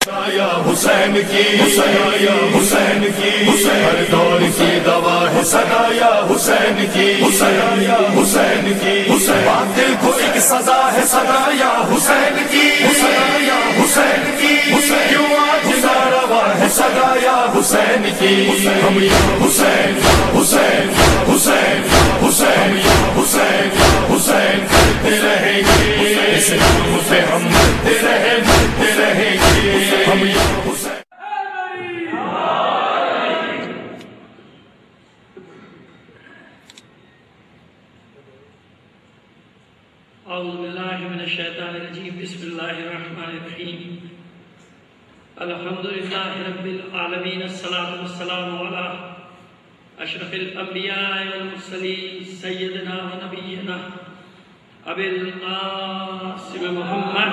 یا حسین کی یا حسین کی ہر دور کی دوا ہے صدا یا حسین کی یا حسین کی باطل کو ایک سزا ہے صدا یا حسین کی یا حسین کی کیوں آج ناروا ہے صدا یا حسین کی ہم یا حسین حسین حسین حسین یا حسین حسین کرتے رہیں گے اس نام پہ ہم مرتے رہیں گے ہم یا حسین. اعوذ باللہ من الشیطان الرجیم بسم اللہ الرحمن الرحیم الحمدللہ رب العالمین الصلاة والسلام علی اشرف الانبیاء والمرسلین سیدنا و نبینا ابی القاسم محمد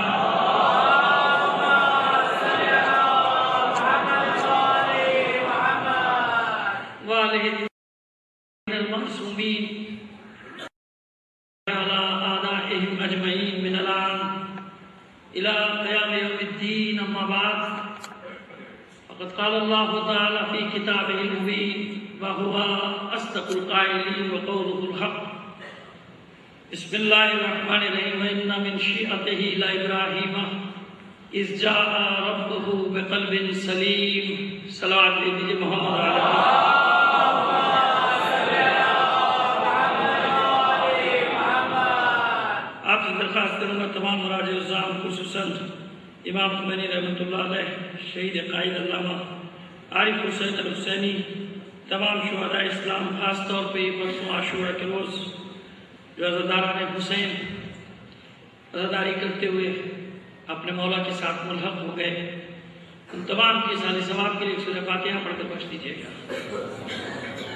والہ المعصومین اجمعین من الان الى قیام یوم الدین. اما بعد فقد قال اللہ تعالی فی کتابہ المبین وہو اصدق القائلین وقولہ الحق. بسم اللہ الرحمن الرحیم وان من شیعتہ لابراہیم اذ جاء ربہ بقلب سلیم. صلوات دیجیے محمد علیہ. درخواست کروں گا تمام مراجع الزام خصوصاً امام خمینی رحمۃ اللہ علیہ شہید قائد علامہ عارف حسین الحسینی تمام شہداء اسلام خاص طور پہ پرسوں عاشورہ کے روز جو عزاداران حسین عزاداری کرتے ہوئے اپنے مولا کے ساتھ ملحق ہو گئے ان تمام کی سال ثواب کے لیے سورہ فاتحہ پڑھ کر بخش دیجیے گا.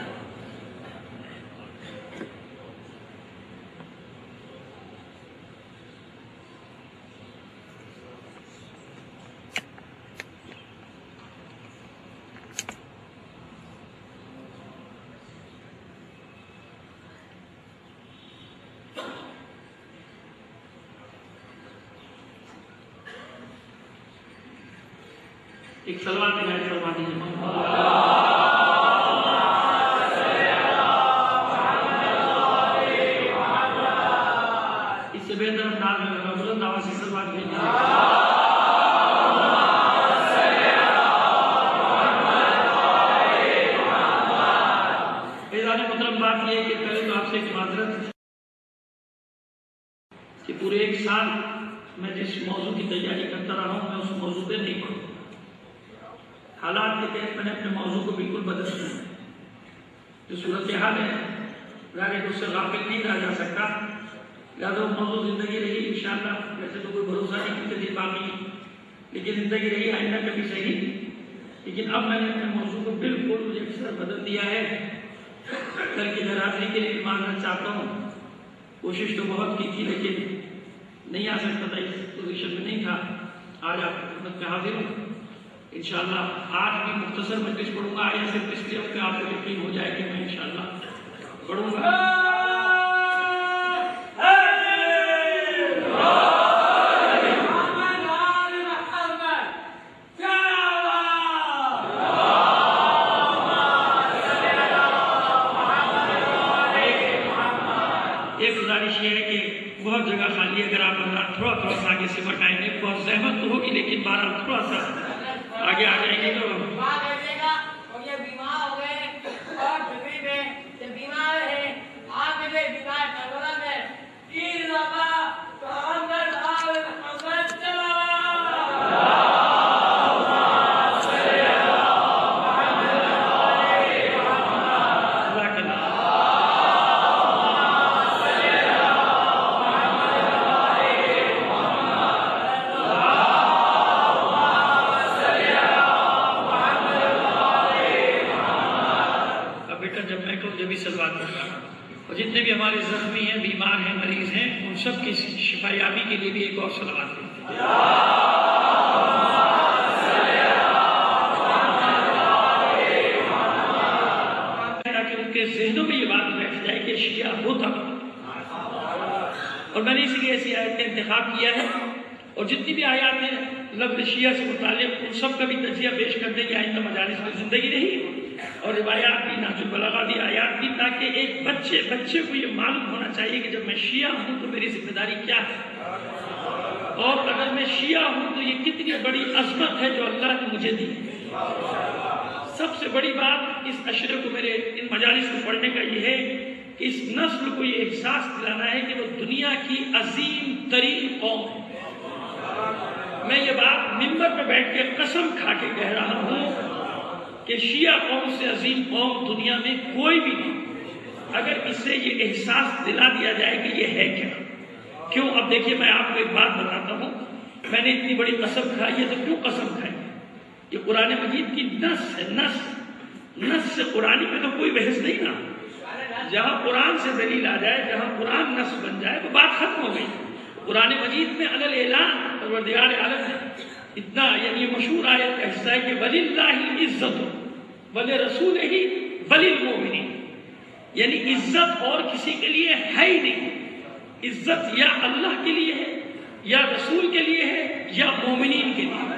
ایک صلوات کی نعت فرما دیجیے. اس سے بہتر انداز میں بلند آواز سے صلوات بھیجیے. اعزاز محترم بات یہ ہے کہ پہلے تو آپ سے ایک معذرت کہ پورے ایک سال میں جس موضوع کی تیاری کرتا رہا ہوں میں اس موضوع پہ نہیں پڑھوں. حالات کے تحت میں نے اپنے موضوع کو بالکل بدل دیا. جو صورتحال ہے ظاہر اس سے غافل نہیں رہا جا سکتا. لہٰذا وہ موضوع زندگی رہی انشاءاللہ. ویسے تو کوئی بھروسہ نہیں کہ کبھی باقی لیکن زندگی رہی آئندہ کبھی صحیح. لیکن اب میں نے اپنے موضوع کو بالکل مجھے اس طرح بدل دیا ہے. کل کی حاضری کے لیے معذرت چاہتا ہوں. کوشش تو بہت کی تھی لیکن نہیں آ سکتا تھا, اس پوزیشن میں نہیں تھا. آج آپ کی خدمت میں حاضر ہوں. انشاءاللہ آج بھی مختصر مجلس پڑھوں گا. آیا صرف اس لیے کہ آپ کو یقین ہو جائے کہ میں انشاءاللہ پڑھوں گا. ایک گزارش یہ ہے کہ بہت جگہ خالی ہے. اگر آپ تھوڑا سا آگے سے بٹائیں گے بہت زحمت تو ہوگی لیکن بہرحال تھوڑا سا آگے آ جائیں گے تو یہ بیمار ہو گئے اور فکری میں یہ بیمار ہے. آپ کے بیمار کرنا ہے تین دفعہ تو ہم اور جتنے بھی ہمارے زخمی ہیں بیمار ہیں مریض ہیں ان سب کی شفا یابی کے لیے بھی ایک اور صلوات ہیں. تاکہ ان کے ذہنوں میں یہ بات بیٹھ جائے کہ شیعہ ہوتا. اور میں نے اس لیے ایسی آیت کا انتخاب کیا ہے اور جتنی بھی آیات ہیں لفظ شیعہ سے متعلق ان سب کا بھی تجزیہ پیش کرنے کی آئندہ مجالس میں زندگی رہی، اور روایات بھی، نہج البلاغہ بھی، آیات بھی، تاکہ ایک بچے کو یہ معلوم ہونا چاہیے کہ جب میں شیعہ ہوں تو میری ذمہ داری کیا ہے، اور اگر میں شیعہ ہوں تو یہ کتنی بڑی عظمت ہے جو اللہ نے مجھے دی۔ سب سے بڑی بات اس اشرے کو میرے ان مجالس میں پڑھنے کا یہ ہے کہ اس نسل کو یہ احساس دلانا ہے کہ وہ دنیا کی عظیم ترین قوم ہے۔ میں یہ بات منبر پہ بیٹھ کے قسم کھا کے کہہ رہا ہوں کہ شیعہ قوم سے عظیم قوم دنیا میں کوئی بھی نہیں، اگر اس سے یہ احساس دلا دیا جائے کہ یہ ہے کیا۔ کیوں؟ اب دیکھیے میں آپ کو ایک بات بتاتا ہوں، میں نے اتنی بڑی قسم کھائی ہے تو کیوں قسم کھائی؟ یہ قرآن مجید کی نص ہے، نص سے قرآن پہ تو کوئی بحث نہیں نا۔ جہاں قرآن سے دلیل آ جائے، جہاں قرآن نص بن جائے تو بات ختم ہو گئی۔ قرآن مجید میں علی الاعلان پروردگار عالم ہے اتنا، یعنی یہ مشہور آیت کا حصہ ہے کہ وَلِلَّهِ الْعِزَّةُ وَلِرَسُولِهِ وَلِلْمُؤْمِنِينَ، یعنی عزت اور کسی کے لیے ہے ہی نہیں، عزت یا اللہ کے لیے ہے، یا رسول کے لیے ہے، یا مومنین کے لیے ہے۔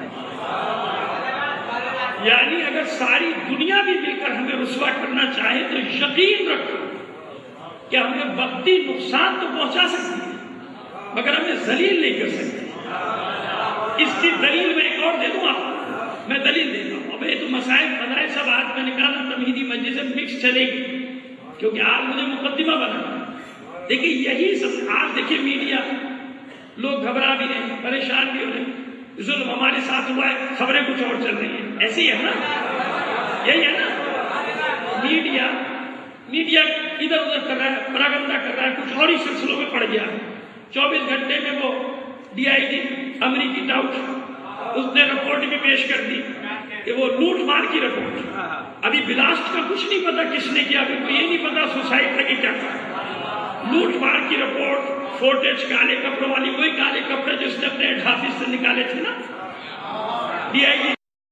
یعنی اگر ساری دنیا بھی مل کر ہمیں رسوا کرنا چاہے تو یقین رکھو کہ ہمیں وقتی نقصان تو پہنچا سکتے ہیں مگر ہمیں ذلیل نہیں کر سکتے۔ اس کی دلیل میں ایک اور دے دوں آپ، میں دلیل دیتا ہوں۔ اب یہ تو مسائل فضائل سب آج میں نکالا تمہیدی مجلس سے مکس چلے گی، کیونکہ آج مجھے مقدمہ بنا۔ دیکھیں یہی سب آج دیکھیں میڈیا، لوگ گھبرا بھی رہے ہیں، پریشان بھی ہو رہے ہیں، ظلم ہمارے ساتھ ہوا ہے، خبریں کچھ اور چل رہی ہیں، ایسے ہی ہے نا، یہی ہے نا۔ میڈیا ادھر ادھر کر رہا ہے، پراگنڈا کر رہا ہے، کچھ اور ہی سلسلوں میں پڑ گیا۔ 24 گھنٹے میں وہ DIG امریکی ٹاؤٹ اس نے رپورٹ بھی پیش کر دی کہ وہ لوٹ مار کی رپورٹ، ابھی بلاسٹ کا کچھ نہیں پتا کس نے کیا، ابھی کو یہ نہیں پتا سوسائڈ لگی کیا، لوٹ مار کی رپورٹ، فوٹیج کالے کپڑوں والی، وہی کالے کپڑے جس نے اپنے ہیڈ آفس سے نکالے تھے نا DIG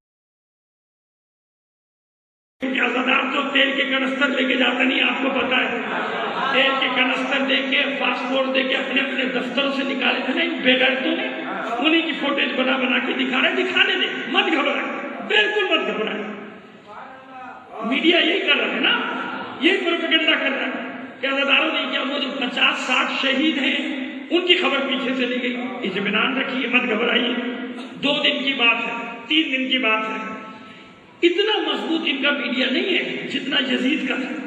ازادار جو تیل کے کنستر لے کے جاتا نہیں، آپ کو پتا ہے، تیل کے کنستر لے کے پاسپورٹ دے کے اپنے اپنے دفتروں سے نکالے تھے نا بے غیرتوں نے، انہیں کی فوٹیج بنا کے دکھا رہے، دکھانے دے، مت گھبرائے، بالکل مت گھبرائے۔ میڈیا یہی کر رہا ہے نا، یہی پروپیگنڈا کر رہا ہے کہ ازاداروں نے کیا، وہ جو 50-60 شہید ہیں ان کی خبر پیچھے چلی گئی۔ اطمینان رکھیے، مت گھبرائیے، 2 دن کی بات ہے، 3 دن کی بات ہے۔ اتنا مضبوط ان کا میڈیا نہیں ہے جتنا یزید کا تھا۔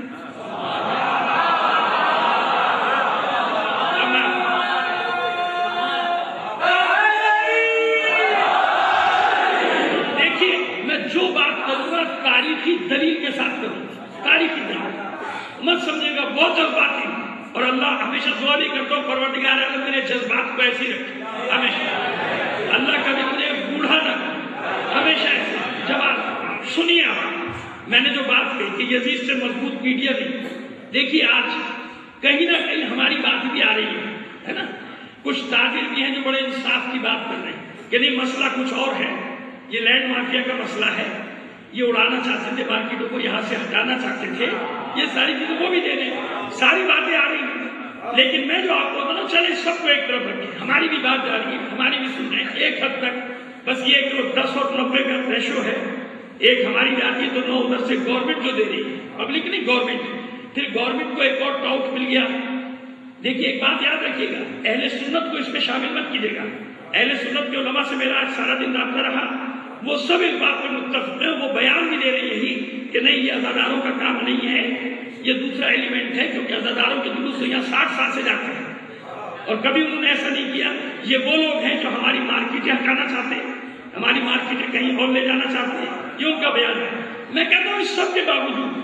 دیکھیے میں جو بات کروں گا تاریخی دلیل کے ساتھ کروں گا، تاریخی دلیل، مت سمجھے گا بہت جذباتی، اور اللہ ہمیشہ دعا بھی کرتا ہوں پروردگار عالم میرے جذبات کو ایسے رکھے، ہمیشہ اللہ کبھی مجھے بوڑھا نہ کرے، ہمیشہ ایسے جواب۔ سنیے آپ، میں نے جو بات کہی کہ یزید سے مضبوط میڈیا نہیں، دیکھیے آج کہیں نہ کہیں ہماری بات بھی آ رہی ہے نا، کچھ تاجر بھی ہیں جو بڑے انصاف کی بات کر رہے ہیں کہ نہیں مسئلہ کچھ اور ہے، یہ لینڈ مافیا کا مسئلہ ہے، یہ اڑانا چاہتے تھے مارکیٹوں کو، یہاں سے ہٹانا چاہتے تھے، یہ ساری چیزیں وہ بھی دے رہے ہیں، ساری باتیں آ رہی ہیں، لیکن میں جو آپ کو بتاؤں چلے سب کو ایک طرف رکھیں، ہماری بھی بات جا رہی ہے، ہماری بھی سن رہے ہیں ایک حد تک، بس یہ کہ وہ 10 اور 90 کا ریشو ہے، ایک ہماری جاتی ہے تو 9 ادھر سے گورنمنٹ جو دے رہی ہے، پبلک نہیں گورنمنٹ، پھر گورنمنٹ کو ایک اور ٹاؤٹ مل گیا۔ دیکھیے ایک بات یاد رکھیے گا، اہل سنت کو اس میں شامل مت کیجیے گا، اہل سنت کے علماء سے میرا آج سارا دن رابطہ رہا، وہ سب اس بات پر متفق ہیں، وہ بیان بھی دے رہے ہیں یہی کہ نہیں یہ ازاداروں کا کام نہیں ہے، یہ دوسرا ایلیمنٹ ہے، کیونکہ ازاداروں کے جلوس تو یہاں 60 سال سے جاتے ہیں اور کبھی انہوں نے ایسا نہیں کیا، یہ وہ لوگ ہیں جو ہماری مارکیٹیں ہٹانا چاہتے ہیں، ہماری مارکیٹیں کہیں اور لے جانا چاہتے ہیں، یہ ان کا بیان ہے۔ میں کہتا ہوں اس سب کے باوجود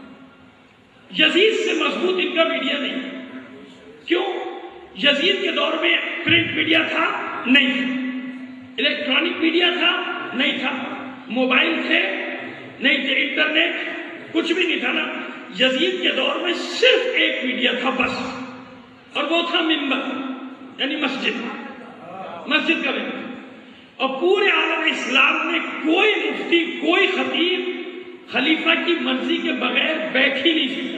یزید سے مضبوط ان کا میڈیا نہیں۔ کیوں؟ یزید کے دور میں پرنٹ میڈیا تھا نہیں تھا، الیکٹرانک میڈیا تھا نہیں تھا، موبائل تھے نہیں تھے، انٹرنیٹ کچھ بھی نہیں تھا نا۔ یزید کے دور میں صرف ایک میڈیا تھا بس، اور وہ تھا منبر، یعنی مسجد کا منبر، اور پورے عالم اسلام میں کوئی مفتی کوئی خطیب خلیفہ کی مرضی کے بغیر بیٹھ ہی نہیں سکتا،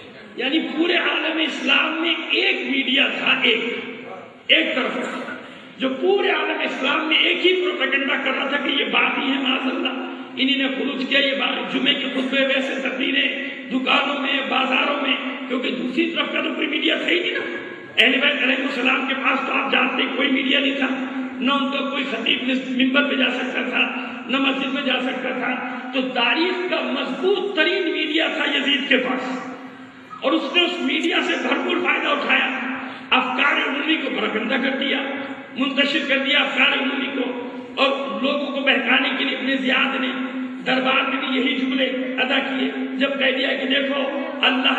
یعنی پورے عالم اسلام میں ایک میڈیا تھا، ایک طرف، جو پورے عالم اسلام میں ایک ہی پروپیگنڈا کر رہا تھا کہ یہ بات ہی ہے معاذ اللہ، انہی نے خروج کیا، یہ بات جمعے کے خطبے ویسے تقریریں دکانوں میں بازاروں میں، کیونکہ دوسری طرف کا تو کوئی میڈیا تھا ہی نہیں نا۔ اہل بیت علیہ السلام کے پاس تو آپ جانتے ہیں کوئی میڈیا نہیں تھا، نہ ان کا کوئی خطیب منبر پہ جا سکتا تھا، نہ مسجد میں جا سکتا تھا، تو تاریخ کا مضبوط ترین میڈیا تھا یزید کے پاس، اور اس نے اس میڈیا سے بھرپور فائدہ اٹھایا، افکار عمومی کو پروپیگنڈا کر دیا، منتشر کر دیا افکار عمومی کو، اور لوگوں کو بہکانے کے لیے ابن زیاد نے دربار میں بھی یہی جملے ادا کیے جب کہہ دیا کہ دیکھو اللہ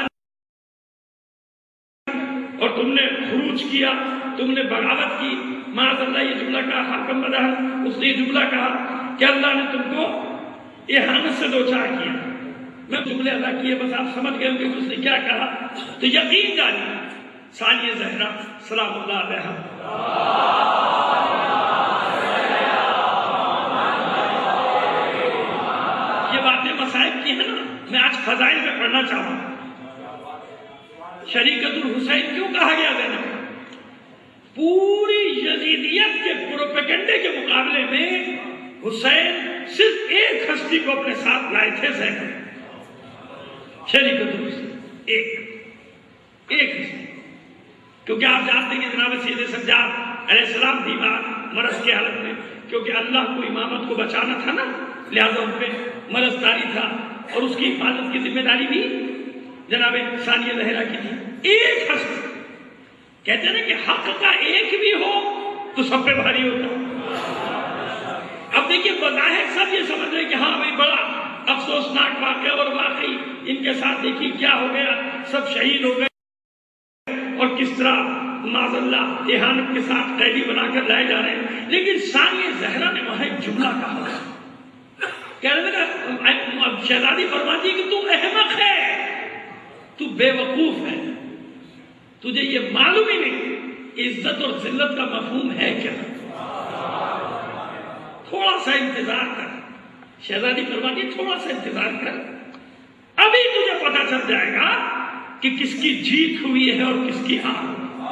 اور تم نے خروج کیا، تم نے بغاوت کی، معاذ اللہ یہ جملہ کہا، حاکم بدر اس نے یہ جملہ کہا کہ اللہ نے تم کو اہانت سے دوچار کیا۔ میں جملے ادا کیے، بس آپ سمجھ گئے ہوں کہ اس نے کیا کہا، تو یقین جانیے ثانیہ زہرا سلام اللہ علیہا یہ باتیں مصائب کی ہیں نا، میں آج فضائل میں پڑھنا چاہوں گا۔ شریکت الحسین کیوں کہا گیا زینب؟ پوری یزیدیت کے پروپیگنڈے کے مقابلے میں حسین صرف ایک ہستی کو اپنے ساتھ لائے تھے، زینب، شریکت الحسین، ایک ہستی، کیونکہ آپ جانتے ہیں کہ جناب سید سجاد علیہ السلام بیمار مرض کی حالت میں، کیونکہ اللہ کو امامت کو بچانا تھا نا، لہذا ان پہ مرض طاری تھا، اور اس کی حفاظت کی ذمہ داری بھی جناب ثانیہ زہرا کی تھی۔ ایک ہستی، کہتے ہیں نا کہ حق کا ایک بھی ہو تو سب پہ بھاری ہوتا۔ اب دیکھیے بظاہر سب یہ سمجھ رہے کہ ہاں بھائی بڑا افسوسناک واقعہ، اور واقعی ان کے ساتھ دیکھیے کیا ہو گیا، سب شہید ہو گئے، اور کس طرح معاذ اللہ اہانت کے ساتھ قیدی بنا کر لائے جا رہے ہیں۔ لیکن ثانیہ زہرا نے وہاں ایک جملہ کہا، کہنے لگا، شہزادی فرماتی ہے کہ تو احمق ہے، تو بے وقوف ہے، تجھے یہ معلوم ہی نہیں عزت اور ذلت کا مفہوم ہے کیا، تھوڑا سا انتظار کر۔ شہزادی فرماتی ہے تھوڑا سا انتظار کر، ابھی تجھے پتا چل جائے گا کہ کس کی جیت ہوئی ہے اور کس کی ہار،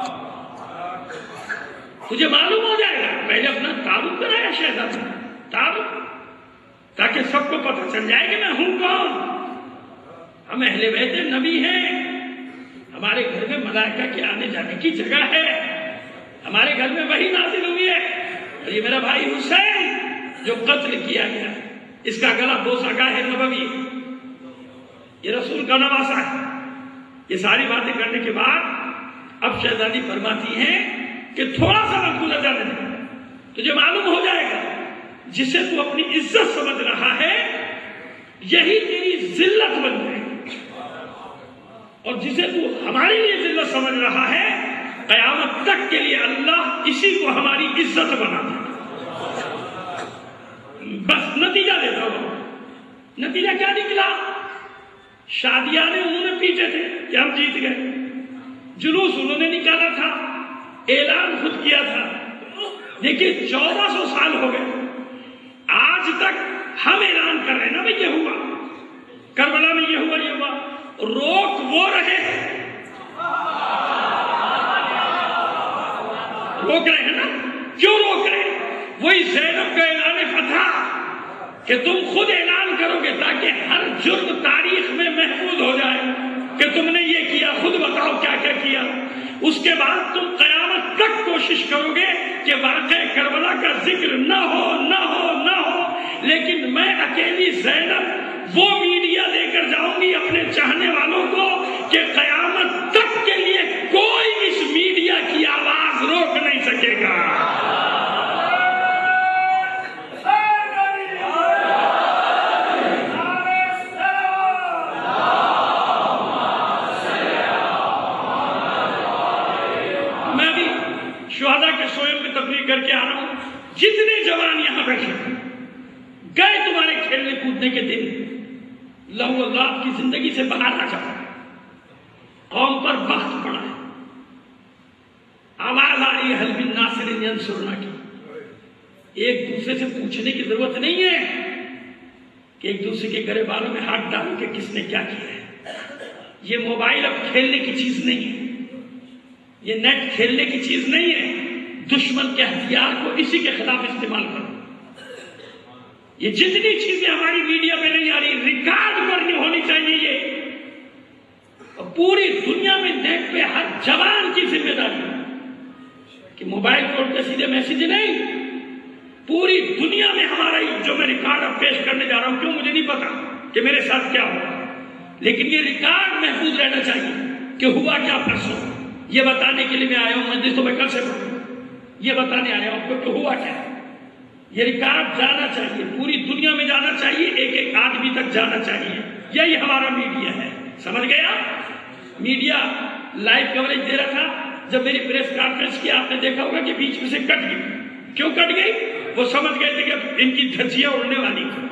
تجھے معلوم ہو جائے گا۔ پہلے اپنا تعارف کرایا شہزادی، تعارف، تاکہ سب کو پتا چل جائے کہ میں ہوں کون، ہم اہل بیت نبی ہیں، ہمارے گھر میں ملائکہ کے آنے جانے کی جگہ ہے، ہمارے گھر میں وحی نازل ہوئی ہے، اور یہ میرا بھائی حسین جو قتل کیا گیا، اس کا گلا بوسہ نبوی، یہ رسول کا نواسہ ہے۔ یہ ساری باتیں کرنے کے بعد اب شہزادی فرماتی ہیں کہ تھوڑا سا وقت گزر جانے دے، تجھے معلوم ہو جائے گا جسے تو اپنی عزت سمجھ رہا ہے یہی تیری ذلت بن جائے گی، اور جسے تو ہمارے لیے ذلت سمجھ رہا ہے قیامت تک کے لیے اللہ اسی کو ہماری عزت بنا دے۔ بس نتیجہ دیتا ہوں، نتیجہ کیا نکلا؟ شادیانے انہوں نے پیٹے تھے کہ ہم جیت گئے، جلوس انہوں نے نکالا تھا، اعلان خود کیا تھا۔ دیکھیے 1400 سال ہو گئے، آج تک ہم اعلان کر رہے ہیں نا بھئی یہ ہوا، کربلا میں یہ ہوا، یہ ہوا، روک وہ رہے ہیں، روک رہے ہیں نا، کیوں روک رہے ہیں؟ وہی زینب کا اعلان فتح کہ تم خود اعلان کرو گے تاکہ ہر جرم تاریخ میں محفوظ ہو جائے کہ تم نے یہ کیا، خود بتاؤ کیا کیا کیا۔ اس کے بعد تم قیامت تک کوشش کرو گے کہ واقع کربلا کا ذکر نہ ہو نہ ہو نہ ہو، لیکن میں اکیلی زینب وہ میڈیا لے کر جاؤں گی اپنے چاہنے والوں کو کہ قیامت تک کے لیے کوئی اس میڈیا کی آواز روک نہیں سکے گا۔ شہداء کے سوئم میں تبلیغ کر کے آ رہا ہوں، جتنے جوان یہاں بیٹھے گئے تمہارے کھیلنے کودنے کے دن، لہو اللہ کی زندگی سے باہر آ جاؤ، قوم پر بخت پڑا ہے، آواز آ رہی ہے حل من ناصر ینصرنا کی۔ ایک دوسرے سے پوچھنے کی ضرورت نہیں ہے کہ ایک دوسرے کے گرے بالوں میں ہاتھ ڈالو کہ کس نے کیا کیا ہے۔ یہ موبائل اب کھیلنے کی چیز نہیں ہے، یہ نیٹ کھیلنے کی چیز نہیں ہے، دشمن کے ہتھیار کو اسی کے خلاف استعمال کرو. یہ جتنی چیزیں ہماری میڈیا میں نہیں آ رہی ریکارڈ کرنی ہونی چاہیے. یہ پوری دنیا میں نیٹ پہ ہر جوان کی ذمہ داری ہے کہ موبائل فون کے سیدھے میسج نہیں، پوری دنیا میں ہمارا جو میں ریکارڈ اب پیش کرنے جا رہا ہوں، کیوں مجھے نہیں پتا کہ میرے ساتھ کیا ہوا، لیکن یہ ریکارڈ محفوظ رہنا چاہیے کہ ہوا کیا پرسوں. یہ بتانے کے لیے میں آیا ہوں، مجلس تو میں کل سے پڑھوں، یہ بتانے آیا ہوں کہ ہوا کیا. یہ ریکارڈ جانا چاہیے، پوری دنیا میں جانا چاہیے، ایک ایک آدمی تک جانا چاہیے. یہی ہمارا میڈیا ہے. سمجھ گیا؟ میڈیا لائیو کوریج دے رہا تھا. جب میری پریس کانفرنس کی آپ نے دیکھا ہوگا کہ بیچ میں سے کٹ گئی. کیوں کٹ گئی؟ وہ سمجھ گئے تھے کہ ان کی دھجیاں اڑنے والی تھی.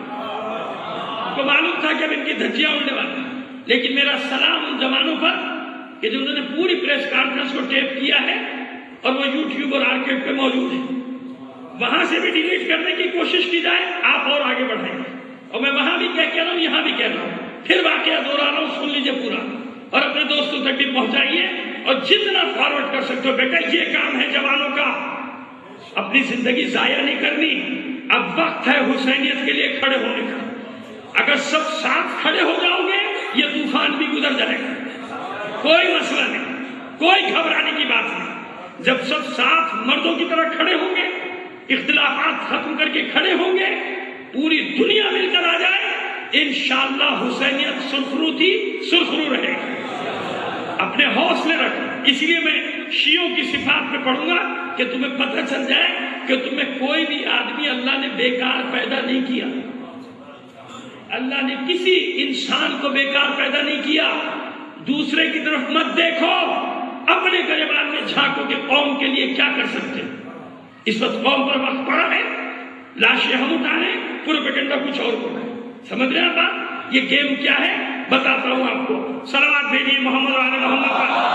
کو معلوم تھا کہ اب ان کی دھجیاں اڑنے والی. لیکن میرا سلام ان جوانوں پر کہ جنہوں نے پوری پریس کانفرنس کو ٹیپ کیا ہے اور وہ یوٹیوب اور آرکیو پہ موجود ہے. وہاں سے بھی ڈیلیٹ کرنے کی کوشش کی جائے، آپ اور آگے بڑھیں گے. اور میں وہاں بھی کہہ رہا ہوں، یہاں بھی کہہ رہا ہوں، پھر واقعہ دوہرا رہا ہوں، سن لیجیے پورا اور اپنے دوستوں تک بھی پہنچائیے اور جتنا فارورڈ کر سکتے ہو. بیٹا یہ کام ہے جوانوں کا، اپنی زندگی ضائع نہیں کرنی. اب وقت ہے حسینیت کے لیے کھڑے ہونے کا. اگر سب ساتھ کھڑے ہو جاؤ گے یہ طوفان بھی گزر جائے گا، کوئی مسئلہ نہیں، کوئی گھبرانے کی بات نہیں. جب سب ساتھ مردوں کی طرح کھڑے ہوں گے، اختلافات ختم کر کے کھڑے ہوں گے، پوری دنیا مل کر آ جائے، انشاءاللہ حسینیت سرخرو تھی، سرخرو رہے گی. اپنے حوصلے رکھو. اس لیے میں شیعوں کی صفات میں پڑھوں گا کہ تمہیں پتہ چل جائے کہ تمہیں کوئی بھی آدمی اللہ نے بیکار پیدا نہیں کیا. اللہ نے کسی انسان کو بیکار پیدا نہیں کیا. دوسرے کی طرف مت دیکھو، اپنے گریبان میں جھانکو کہ قوم کے لیے کیا کر سکتے. اس وقت قوم پر وقت پڑا ہے، لاشیں ہم اٹھانے، پروپیگنڈا کچھ اور کو ہے. سمجھ رہے ہیں بات؟ یہ گیم کیا ہے بتاتا ہوں آپ کو. صلوات بھیجیے محمد علی محمد پر.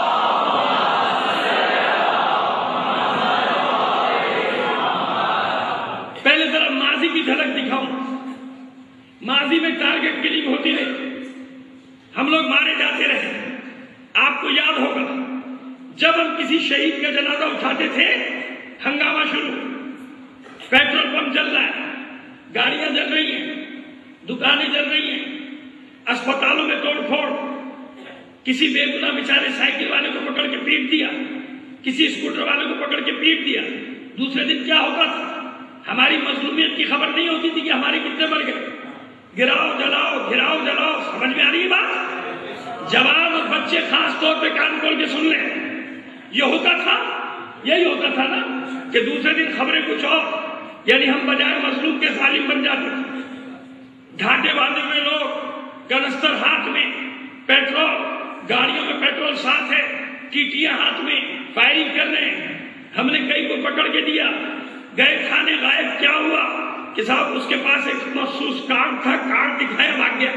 پہلے ذرا ماضی کی جھلک دکھاؤں. ماضی میں ٹارگٹ کلنگ ہوتی رہی، ہم لوگ مارے جاتے رہے. آپ کو یاد ہوگا جب ہم کسی شہید کا جنازہ اٹھاتے تھے، ہنگامہ شروع، پیٹرول پمپ جل رہا ہے، گاڑیاں جل رہی ہیں، دکانیں جل رہی ہیں، اسپتالوں میں توڑ پھوڑ. کسی بے گناہ بیچارے سائیکل والے کو پکڑ کے پیٹ دیا، کسی اسکوٹر والے کو پکڑ کے پیٹ دیا. دوسرے دن کیا ہوتا تھا؟ ہماری مظلومیت کی خبر نہیں ہوتی تھی کہ ہمارے کتنے مر گئے. گراؤ جلاؤ، گراؤ جلاؤ. سمجھ میں آ رہی ہے بات؟ جوان اور بچے خاص طور پہ کان کھول کے سن لیں. یہ ہوتا تھا، یہی ہوتا تھا نا کہ دوسرے دن خبریں کچھ اور، یعنی ہم بجائے مظلوم کے ظالم بن جاتے تھے. ڈھانٹے باندھے ہوئے لوگ، کنستر ہاتھ میں، پیٹرول، گاڑیوں میں پیٹرول ساتھ ہے، ٹیٹیاں ہاتھ میں، فائرنگ کر رہے ہیں. ہم نے کئی کو پکڑ کے دیا، گئے تھانے. غائب کیا ہوا کہ صاحب اس کے پاس ایک مخصوص کارڈ تھا، کارڈ دکھایا بھاگ گیا.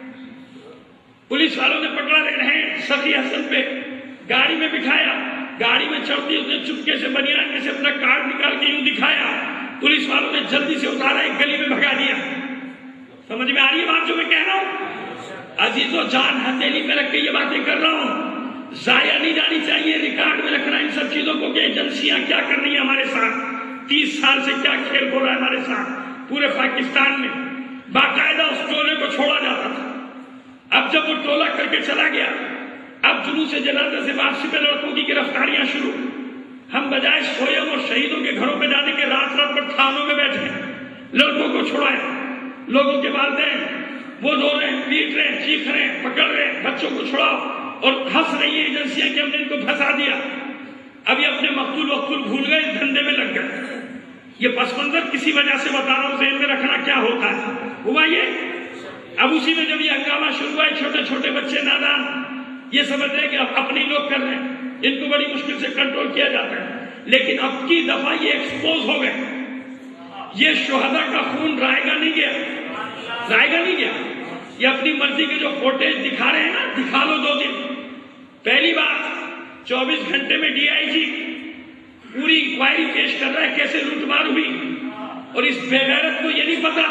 پولیس والوں نے پکڑا رہے سخی حسن پہ، گاڑی میں بٹھایا، گاڑی میں چڑھتی اس نے چپکے سے بنیان میں سے اپنا کارڈ نکال کے یوں دکھایا. پولیس والوں نے جلدی سے اتارا، ایک گلی میں بھگا دیا. سمجھ میں آ رہی ہے بات جو میں کہہ رہا ہوں؟ عزیزو جان ہتھیلی پہ رکھ کے یہ باتیں کر رہا ہوں، ضائع نہیں جانی چاہیے. ریکارڈ میں رکھنا ان سب چیزوں کو کہ ایجنسیاں کیا کر رہی ہیں ہمارے ساتھ، 30 سال سے کیا کھیل ہو رہا ہے ہمارے ساتھ. پورے پاکستان میں باقاعدہ اس ٹولے کو چھوڑا جاتا تھا. اب جب وہ ٹولہ کر کے چلا گیا، اب جلوس جنازے سے واپسی پہ لڑکوں کی گرفتاریاں شروع. ہم بجائے سوئم اور شہیدوں کے گھروں پہ جانے کے رات رات پر تھانوں میں بیٹھے لڑکوں کو چھڑائے. لوگوں کے والدین وہ رو رہے ہیں، پیٹ رہے ہیں، چیخ رہے ہیں، پکڑ رہے ہیں بچوں کو چھڑاؤ، اور ہنس رہی ہیں ایجنسیاں کہ ہم نے ان کو پھنسا دیا. اب یہ اپنے مقتول وقتول بھول گئے، دھندے میں لگ گئے. یہ پس منظر کسی وجہ سے بتا رہا ہوں، ذہن میں رکھنا کیا ہوتا ہے. ہوا یہ اب اسی میں جب یہ ہنگامہ شروع ہوا ہے، چھوٹے چھوٹے بچے نادان یہ سمجھ رہے ہیں کہ اب اپنی لوگ کر رہے ہیں، ان کو بڑی مشکل سے کنٹرول کیا جاتا ہے. لیکن اب کی دفعہ یہ ایکسپوز ہو گئے. یہ شہداء کا خون رائے گا نہیں گیا، رائے گا نہیں گیا. یہ اپنی مرضی کے جو فوٹیج دکھا رہے ہیں نا، دکھا لو 2 دن. پہلی بات 24 گھنٹے میں DIG پوری انکوائری پیش کر رہا ہے کیسے لوٹ مار ہوئی، اور اس بے غیرت کو یہ نہیں پتا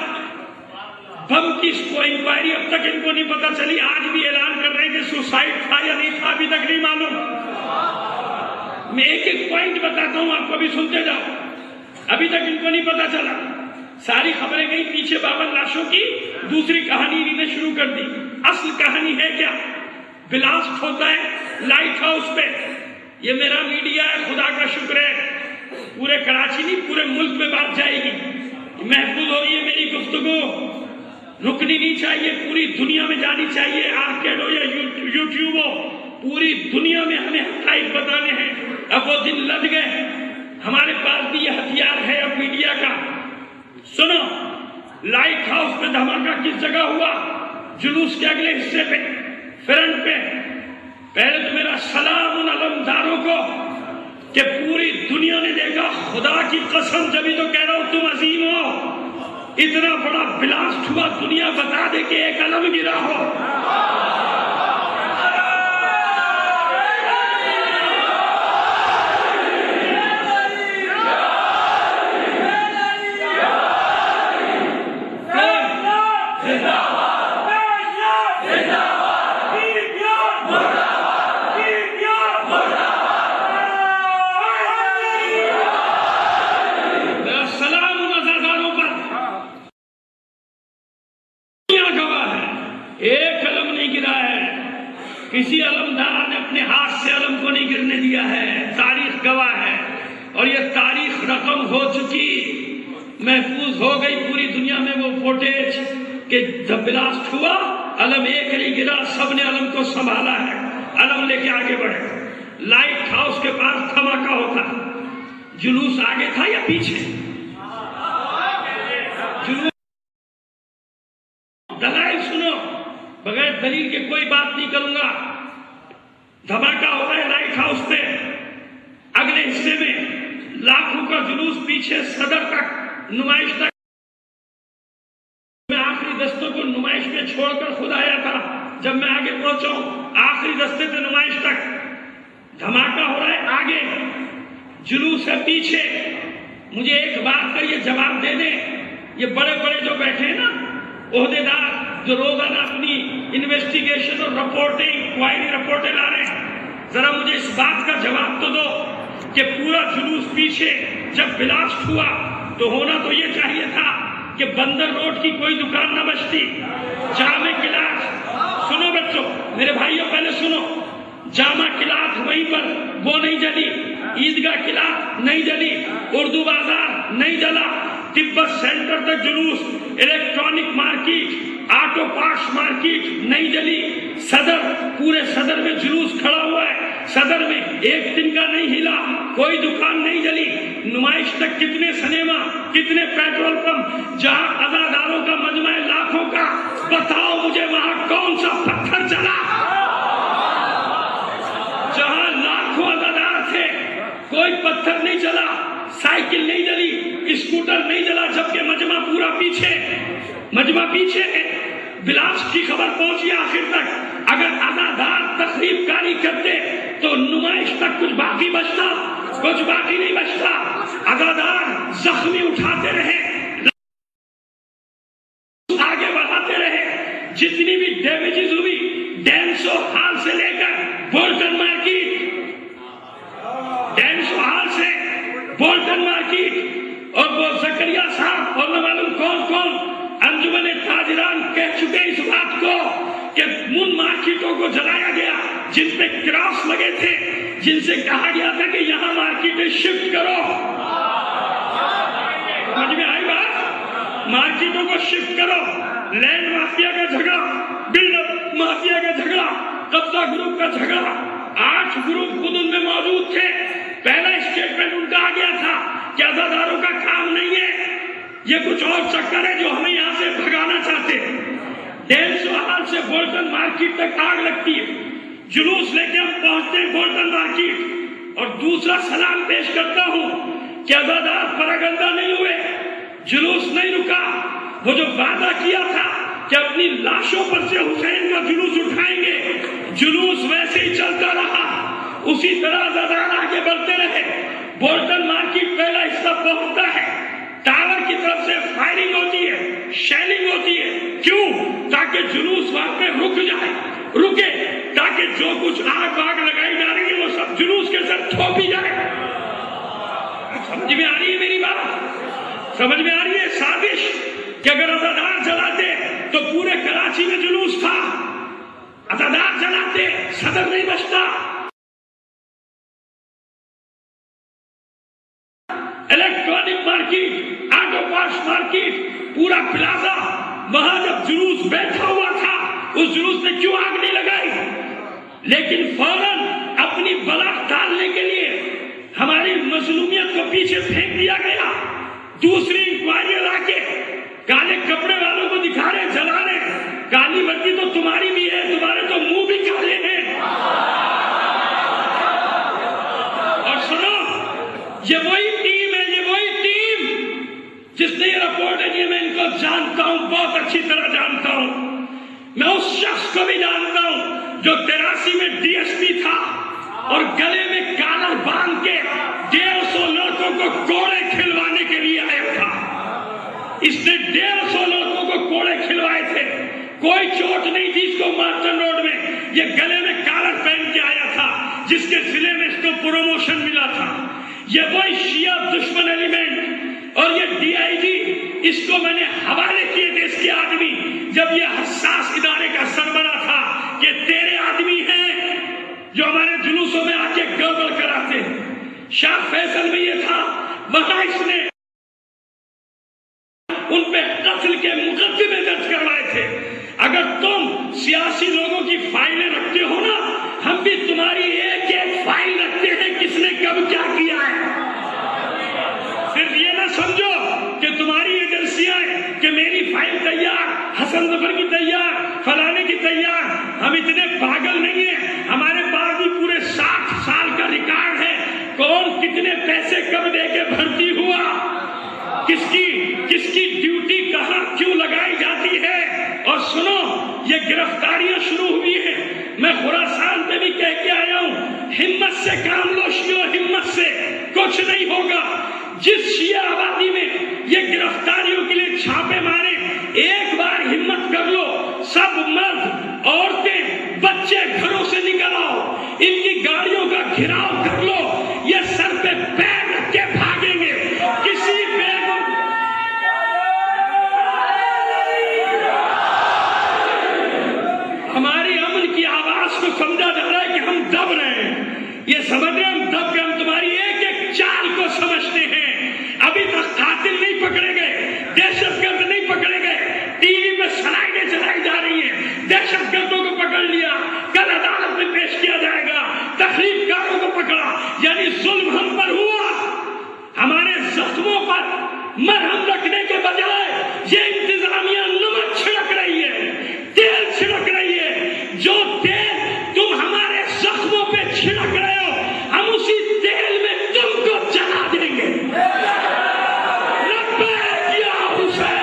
بم کی انکوائری اب تک ان کو نہیں پتا چلی. آج بھی اعلان کر رہے ہیں کہ سوسائڈ تھا یا نہیں تھا، ابھی تک نہیں معلوم. میں ایک ایک پوائنٹ بتاتا ہوں، آپ کو بھی سنتے جاؤ، ابھی تک ان کو نہیں پتا چلا، ساری خبریں گئی پیچھے 52 لاشوں کی، دوسری کہانی انہوں نے شروع کر دی۔ اصل کہانی ہے کیا؟ بلاسٹ ہوتا ہے لائٹ ہاؤس پہ، یہ میرا میڈیا ہے، خدا کا شکر ہے پورے کراچی نہیں پورے ملک میں بات جائے گی، محفوظ ہو رہی ہے میری گفتگو، رکنی نہیں چاہیے، پوری دنیا میں جانی چاہیے، آرکیڈ ہو یا یوٹیوب ہو، پوری دنیا میں ہمیں حقائق بتانے ہیں۔ اب وہ دن لد گئے، ہمارے پاس بھی یہ ہتھیار ہے اب میڈیا کا۔ سنو، لائٹ ہاؤس میں دھماکہ کس جگہ ہوا؟ جلوس کے اگلے حصے پہ، فرنٹ پہ۔ پہلے تو میرا سلام ان علمداروں کو کہ پوری دنیا نے دیکھا، خدا کی قسم جبھی تو کہہ رہا ہوں تم عظیم ہو، اتنا بڑا بلاسٹ ہوا، دنیا بتا دے کہ ایک علم گرا ہو۔ کسی علمدار نے اپنے ہاتھ سے علم کو نہیں گرنے دیا ہے، تاریخ گواہ ہے، اور یہ تاریخ رقم ہو چکی، محفوظ ہو گئی پوری دنیا میں وہ فوٹیج کہ جب بلاسٹ ہوا علم ایک نہیں گرا، سب نے علم کو سنبھالا ہے، علم لے کے آگے بڑھے۔ لائٹ ہاؤس کے پاس دھماکہ ہوتا، جلوس آگے تھا یا پیچھے؟ جلوس، دلائل سنو، بغیر دلیل کے کوئی بات نہیں کروں گا۔ دھماکہ ہو رہا ہے لائٹ ہاؤس پہ، اگلے حصے میں لاکھوں کا جلوس، پیچھے صدر تک، نمائش تک۔ میں آخری دستوں کو نمائش میں چھوڑ کر خود آیا تھا، جب میں آگے پہنچا ہوں آخری دستے سے نمائش تک۔ دھماکہ ہو رہا ہے آگے، جلوس ہے پیچھے۔ مجھے ایک بات کا یہ جواب دے دیں، یہ بڑے بڑے جو بیٹھے ہیں نا عہدیدار، جو روزانہ اپنی انویسٹیگیشن اور رپورٹنگ، کوائری رپورٹیں لا رہے ہیں، ذرا مجھے اس بات کا جواب تو دو کہ پورا جلوس پیچھے جب بلاسٹ ہوا تو ہونا تو یہ چاہیے تھا کہ بندر روڈ کی کوئی دکان نہ بچتی، جامع قلعہ، سنو بچوں، میرے بھائیوں پہلے سنو، جامع قلعہ وہیں پر وہ نہیں جلی، عیدگاہ قلعہ نہیں جلی، اردو بازار نہیں جلا، تبت سینٹر تک جلوس، electronic market, auto parts market نہیں جلی، صدر، پورے صدر میں جلوس کھڑا ہوا ہے، صدر میں ایک دن کا نہیں ہلا، کوئی دکان نہیں جلی، نمائش تک کتنے سنیما، کتنے پیٹرول پمپ، جہاں عزاداروں کا مجمع لاکھوں کا، بتاؤ مجھے وہاں کون سا پتھر چلا؟ جہاں لاکھوں عزادار تھے کوئی پتھر نہیں چلا، سائیکل نہیں جلی، اسکوٹر نہیں جلا، جبکہ مجمع پورا پیچھے، مجمع پیچھے ہے۔ بلاسٹ کی خبر پہنچی آخر تک، اگر عزادار تخریب کاری کرتے تو نمائش تک کچھ باقی بچتا، کچھ باقی نہیں بچتا، عزادار زخمی اٹھاتے رہے، آگے بڑھاتے رہے، جتنی بھی ڈیمیجز ہوئی، ڈینسو ہال سے لے کر بولٹن مارکیٹ، ڈینسو ہال سے بولٹن مارکیٹ، اور وہ زکریا صاحب اور نہ معلوم کون کون انجمن تاجران کہہ چکے اس بات کو کہ ان مارکیٹوں کو جلایا گیا جن پہ کراس لگے تھے، جن سے کہا گیا تھا کہ یہاں مارکیٹیں شفٹ کرو۔ سمجھ میں آئی بات؟ مارکیٹوں کو شفٹ کرو۔ لینڈ مافیا کا جھگڑا، بلڈر مافیا کا جھگڑا، قبضہ گروپ کا جھگڑا، 8 گروپ خود ان میں موجود تھے۔ پہلا اسٹیٹمنٹ ان کا آ گیا تھا کہ عزاداروں کا کام نہیں ہے، یہ کچھ اور چکر ہے جو ہمیں یہاں سے بھگانا چاہتے ہیں۔ 150 ہال سے بولٹن مارکیٹ تک آگ لگتی ہے، جلوس لے کے ہم پہنچتے ہیں بولٹن مارکیٹ، اور دوسرا سلام پیش کرتا ہوں کہ عزادار پراگندہ نہیں ہوئے، جلوس نہیں رکا، وہ جو وعدہ کیا تھا کہ اپنی لاشوں پر سے حسین کا جلوس اٹھائیں گے، جلوس ویسے ہی چلتا رہا، اسی طرح عزادار آگے بڑھتے رہے۔ بولٹن مارکیٹ پہلا حصہ پہنچتا ہے، ٹاور کی طرف سے فائرنگ ہوتی ہے، شیلنگ ہوتی ہے، کیوں؟ تاکہ جلوس وہاں پہ رک جائے، رکے، تاکہ جو کچھ آگ واگ لگائی جا رہی ہے وہ سب طرف جلوس کے ساتھ تھوپی جائے. سمجھ میں آ رہی ہے میری بات؟ سمجھ میں آ رہی ہے سازش کہ اگر عزادار جلاتے تو پورے کراچی میں جلوس تھا. عزادار جلاتے صدر نہیں بچتا. Electronic market, auto parts market, پورا پلازا، وہاں جب جلوس بیٹھا ہوا تھا اس جلوس نے کیوں آگ نہیں لگائی؟ لیکن فوراً اپنی بلا ٹالنے کے لیے ہماری مظلومیت کو پیچھے پھینک دیا گیا. دوسری انکوائری لا کے کالے کپڑے والوں کو دکھا رہے، جلا رہے. کالی بتی تو تمہاری بھی ہے، تمہارے تو منہ بھی کالے ہیں. اور سنو، یہ وہی ٹیم ہے، یہ وہی ٹیم جس نے یہ رپورٹ ہے. میں ان کو جانتا ہوں، بہت اچھی طرح جانتا ہوں. میں اس شخص کو بھی جانتا ہوں جو 83 میں ڈی ایس پی تھا اور گلے میں کالر باندھ کے 150 لڑکوں کو کوڑے کھلوانے کے لیے آیا تھا. اس نے 150 لڑکوں کو کوڑے کھلوائے تھے. کوئی چوٹ نہیں تھی اس کو مارٹن روڈ میں. یہ گلے میں کالر پہن کے آیا تھا جس کے ضلع میں اس کو پروموشن ملا تھا. یہ وہی شیعہ دشمن ایلیمنٹ اور یہ ڈی آئی جی، اس کو میں نے حوالے کیے تھے. اس کے آدمی جب یہ حساس ادارے کا سربراہ تھا کہ تیرے آدمی ہیں جو ہمارے جلوسوں میں آ کے گڑبڑ کراتے. شاہ فیصل میں یہ تھا، وہاں اس نے ان پہ قتل کے مقدمے درج کروائے تھے. اگر تم سیاسی لوگوں کی فائلیں رکھتے ہو نا، ہم بھی تمہاری ایک ایک فائل رکھتے ہیں کس نے کب کیا کیا ہے. صرف یہ نہ سمجھو کہ تمہاری ایجنسیاں کہ میری فائل تیار، حسن ظفر کی تیار، فلانے کی تیار. ہم اتنے پاگل نہیں ہیں. ہمارے پاس بھی پورے 60 سال کا ریکارڈ ہے. کون کتنے پیسے کب دے کے بھرتی ہوا، کس کی ڈیوٹی کہاں کیوں لگائی جاتی ہے. اور سنو، یہ گرفتاریاں شروع ہوئی ہیں. میں خراسان میں بھی کہہ کے آیا ہوں، ہمت سے کام لو شیعو، ہمت سے کچھ نہیں ہوگا. جس شیعہ آبادی میں یہ گرفتاریوں کے لیے چھاپے مارے، ایک بار ہمت کر لو، سب مرد عورتیں بچے گھروں سے نکل آؤ، ان کی گاڑیوں کا گھراؤ کر لو. یہ سر پہ پیر رکھ کے بھاگیں گے. کسی ہماری امن کی آواز کو سمجھا جا رہا ہے کہ ہم دب رہے ہیں. یہ سمجھ رہے ہم دب کے، ہم تمہاری ایک ایک چال کو سمجھتے ہیں. ابھی تک قاتل نہیں پکڑے گئے، دہشت گرد نہیں پکڑے گئے. ٹی وی میں سلائیڈیں چلائی جا رہی ہیں، دہشت گردوں کو پکڑ لیا، کل عدالت میں پیش کیا جائے گا. تخریب کاروں کو پکڑا، یعنی ظلم ہم پر ہوا. ہمارے زخموں پر مرہم رکھنے کے بجائے یہ انتظامیہ نمک چھڑک رہی ہے، تیل چھڑک رہی ہے. جو تیل تم ہمارے زخموں پہ چھڑک رہے ہو، ہم اسی تیل میں تم کو جلا دیں گے. لبیک یا حسین،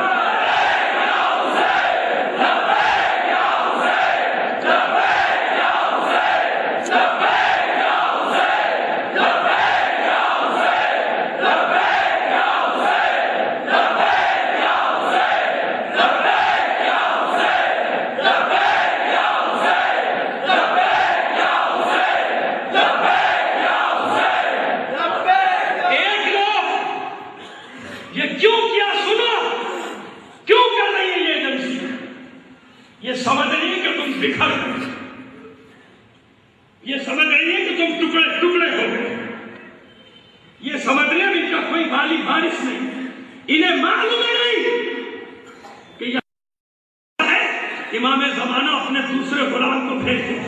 یہ سمجھ رہی ہے کہ تم ٹکڑے ٹکڑے ہو گئے. یہ سمجھ رہے ہیں کا کوئی بالی بارش نہیں. انہیں معلوم نہیں کہ یہ ہے امام زمانہ اپنے دوسرے غلام کو بھیج دے.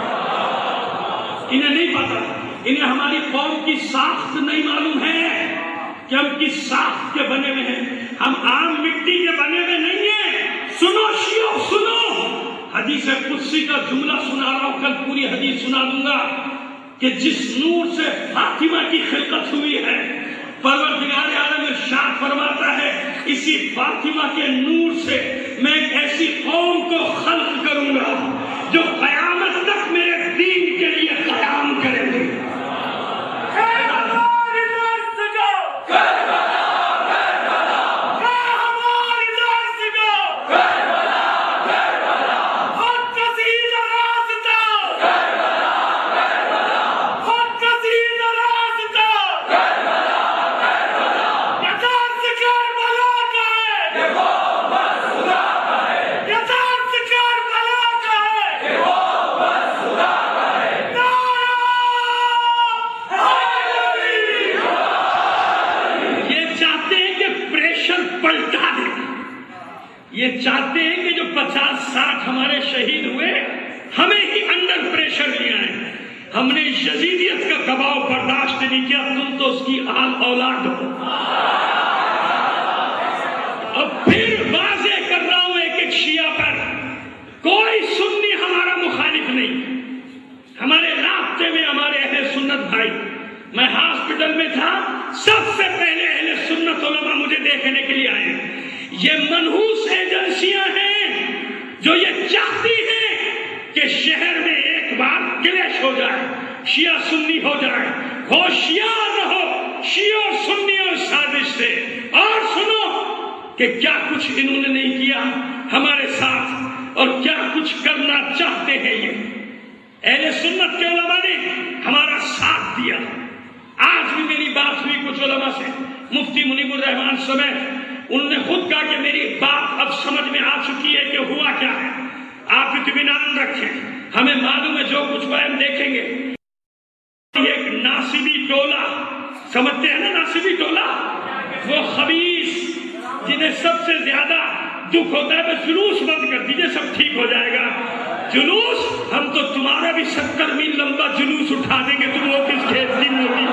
انہیں نہیں پتا. انہیں ہماری قوم کی ساخت نہیں معلوم ہے کہ ہم کس ساخت کے بنے ہوئے ہیں. ہم عام مٹی کے بنے ہوئے نہیں ہیں. سنو شیعو سنو، حدیث قدسی کا جملہ سنا رہا ہوں، کل پوری حدیث سنا دوں گا کہ جس نور سے فاطمہ کی خلقت ہوئی ہے، پروردگار عالم ارشاد فرماتا ہے اسی فاطمہ کے نور سے میں ایک ایسی قوم کو خلق کروں گا جو قیامت تک میرے دین کے لیے قیام کرے گی. یہ چاہتے ہیں کہ جو 50-60 ہمارے شہید ہوئے ہمیں ہی انڈر پریشر لیا ہے. ہم نے یزیدیت کا دباؤ برداشت نہیں کیا. تم تو اس کی آل اولاد ہو. اور پھر واضح کر رہا ہوں ایک شیعہ پر، کوئی سنی ہمارا مخالف نہیں. ہمارے رابطے میں ہمارے اہل سنت بھائی، میں ہاسپٹل میں تھا، سب سے پہلے اہل سنت علماء مجھے دیکھنے کے لیے آئے. یہ منحوس ایجنسیاں ہیں جو یہ چاہتی ہیں کہ شہر میں ایک بار کلیش ہو جائے، شیعہ سنی ہو جائے. ہوشیار رہو، شیعہ اور سنیوں سازش سے. اور سنو کہ کیا کچھ انہوں نے نہیں کیا ہمارے ساتھ اور کیا کچھ کرنا چاہتے ہیں. یہ اہل سنت کے علماء نے ہمارا ساتھ دیا. آج بھی میری بات ہوئی کچھ علماء سے، مفتی منیب الرحمان سمیت، انہوں نے خود کہا کہ میری بات اب سمجھ میں آ چکی ہے کہ ہوا کیا ہے. آپ اطمینان رکھیں، ہمیں معلوم ہے جو کچھ ہوا ہم دیکھیں گے. ایک ناصبی ٹولہ، سمجھتے ہیں نا ناصبی ٹولہ، وہ خبیث جنہیں سب سے زیادہ دکھ ہوتا ہے بس جلوس بند کر دیجئے سب ٹھیک ہو جائے گا. جلوس ہم تو تمہارا بھی 70 میل لمبا جلوس اٹھا دیں گے. تم وہ کس کھیت دن ہوگی،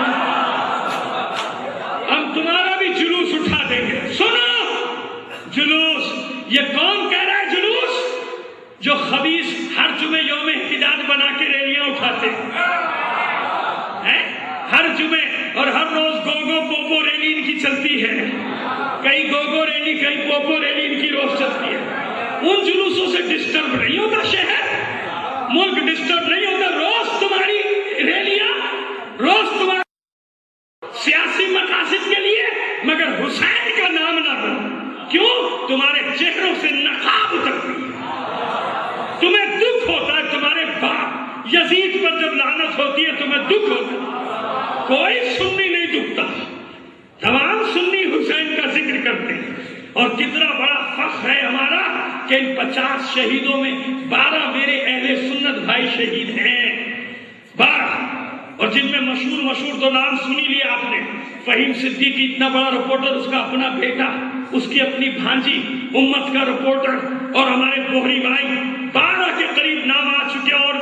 ہم تمہارا بھی جلوس اٹھا دیں گے. سنو جلوس، یہ کون کہہ رہا ہے جلوس؟ جو خبیث ہر جمعے یوم احتجاج بنا کے ریلیاں اٹھاتے ہیں ہر جمعے، اور ہر روز گوگو پوپو ریلی ان کی چلتی ہے. کئی گوگو ریلی کئی پوپو ریلی ان کی روز چلتی ہے. ان جلوسوں سے ڈسٹرب نہیں ہوتا شہر، ملک ڈسٹرب نہیں ہوتا. روز تمہاری ریلیاں، روز تمہاری سیاسی مقاصد کے لیے، مگر حسین کا نام نہ لو. کیوں؟ تمہارے چہروں سے نقاب اترتی ہے. تمہیں دکھ ہوتا ہے تمہارے باپ یزید پر جب لعنت ہوتی ہے تمہیں دکھ ہوتا ہے. کوئی سنی نہیں دکھتا، تمام سنی حسین کا ذکر کرتے ہیں. اور کتنا بڑا فخر ہے ہمارا کہ ان 50 شہیدوں میں 12 میرے اہل سنت بھائی شہید ہیں. 12، اور جن میں مشہور تو نام سنی لیا آپ نے. فہیم صدیقی اتنا بڑا رپورٹر، اس کا اپنا بیٹا، اس کی اپنی بھانجی امت کا رپورٹر، اور ہمارے بوہری بھائی 12 کے قریب نام آ چکے. اور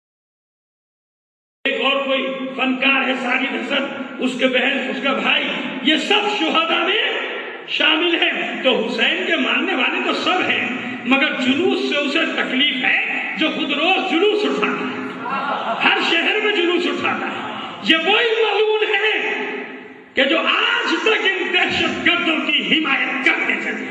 ایک اور کوئی فنکار ہے ساجد حسن، اس کے بہن، اس کا بھائی، یہ سب شہداء میں شامل ہیں. تو حسین کے ماننے والے تو سب ہیں، مگر جلوس سے اسے تکلیف ہے جو خود روز جلوس اٹھاتا ہے، ہر شہر میں جلوس اٹھاتا ہے. یہ وہی ملعون ہے کہ جو آج تک ان دہشت گردوں کی حمایت کرتے چلے.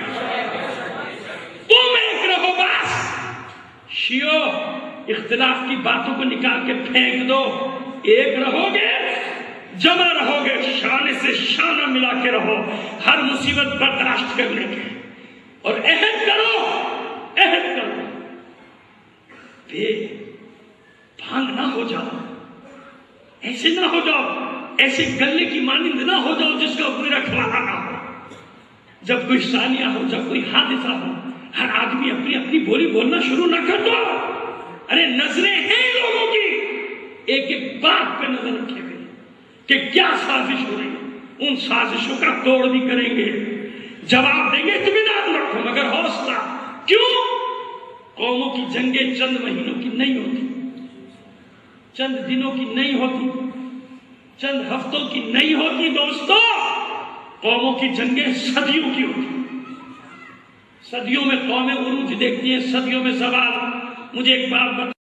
تم ایک رہو بس. شیعو اختلاف کی باتوں کو نکال کے پھینک دو. ایک رہو گے، جمع رہو گے، شانے سے شانہ ملا کے رہو، ہر مصیبت برداشت کرنے کے. اور عہد کرو، عہد کرو، بے بھانگ نہ ہو جاؤ، ایسے نہ ہو جاؤ، ایسے گلے کی مانند نہ ہو جاؤ جس کا کوئی رکھوالا نہ ہو. جب کوئی ثانیہ ہو، جب کوئی حادثہ ہو، ہر آدمی اپنی اپنی بولی بولنا شروع نہ کر دو. ارے نظریں ہیں لوگوں کی، ایک ایک بات پہ نظر رکھے ہوئے کہ کیا سازش ہو رہی ہے. ان سازشوں کا توڑ بھی کریں گے، جواب دیں گے. اطمینان رکھو مگر حوصلہ. کیوں؟ قوموں کی جنگیں چند مہینوں کی نہیں ہوتی، چند دنوں کی نہیں ہوتی، چند ہفتوں کی نہیں ہوتی. دوستو، قوموں کی جنگیں صدیوں کی ہوتی. صدیوں میں قومیں عروج دیکھتی ہیں، صدیوں میں سوال. مجھے ایک بات بتا،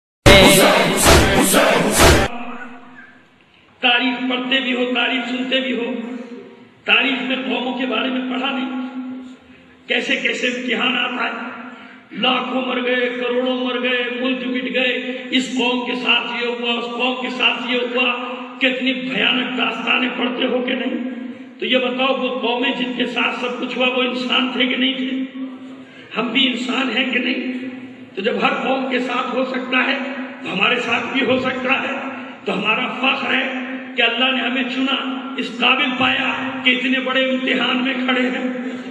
تاریخ پڑھتے بھی ہو، تاریخ سنتے بھی ہو، تاریخ میں قوموں کے بارے میں پڑھا نہیں؟ کیسے کیسے امتحانات آئے، لاکھوں مر گئے، کروڑوں مر گئے، ملک مٹ گئے، اس قوم کے ساتھ یہ ہوا، اس قوم کے ساتھ یہ ہوا. کتنی بھیانک داستانیں پڑھتے ہو کہ نہیں؟ تو یہ بتاؤ، وہ قومیں جن کے ساتھ سب کچھ ہوا وہ انسان تھے کہ نہیں تھے؟ ہم بھی انسان ہیں کہ نہیں؟ تو جب ہر قوم کے ساتھ ہو سکتا ہے تو ہمارے ساتھ بھی ہو سکتا ہے. تو ہمارا فخر ہے کہ اللہ نے ہمیں چنا، اس قابل پایا کہ اتنے بڑے امتحان میں کھڑے ہیں.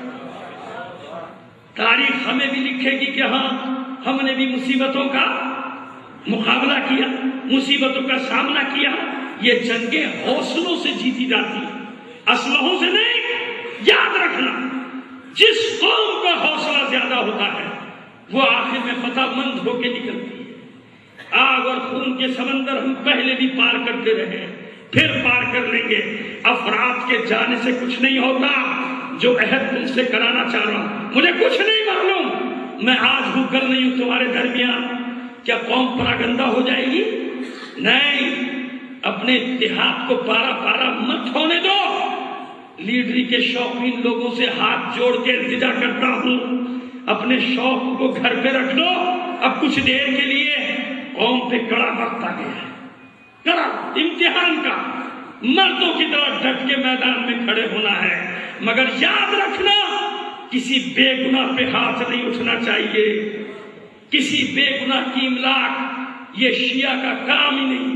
تاریخ ہمیں بھی لکھے گی کہ ہاں ہم نے بھی مصیبتوں کا مقابلہ کیا، مصیبتوں کا سامنا کیا. یہ جنگیں حوصلوں سے جیتی جاتی ہیں، اسلحوں سے نہیں. یاد رکھنا، جس قوم کا حوصلہ زیادہ ہوتا ہے وہ آخر میں فتح مند ہو کے نکلتی ہے۔ آگ اور خون کے سمندر ہم پہلے بھی پار کرتے رہے، پھر پار کر لیں گے۔ افراد کے جانے سے کچھ نہیں ہوتا۔ جو عہد تم سے کرانا چاہ رہا ہوں، مجھے کچھ نہیں معلوم، میں آج ہوں کل نہیں ہوں تمہارے درمیان، کیا قوم پراگندہ ہو جائے گی؟ نہیں، اپنے اتحاد کو پارا پارا مت ہونے دو۔ لیڈری کے شوقین لوگوں سے ہاتھ جوڑ کے التجا کرتا ہوں، اپنے شوق کو گھر پہ رکھ دو۔ اب کچھ دیر کے لیے قوم پہ کڑا وقت آ گیا ہے، کڑا امتحان کا۔ مردوں کی طرح ڈٹ کے میدان میں کھڑے ہونا ہے، مگر یاد رکھنا کسی بے گناہ پہ ہاتھ نہیں اٹھنا چاہیے، کسی بے گناہ کی املاک یہ شیعہ کا کام ہی نہیں۔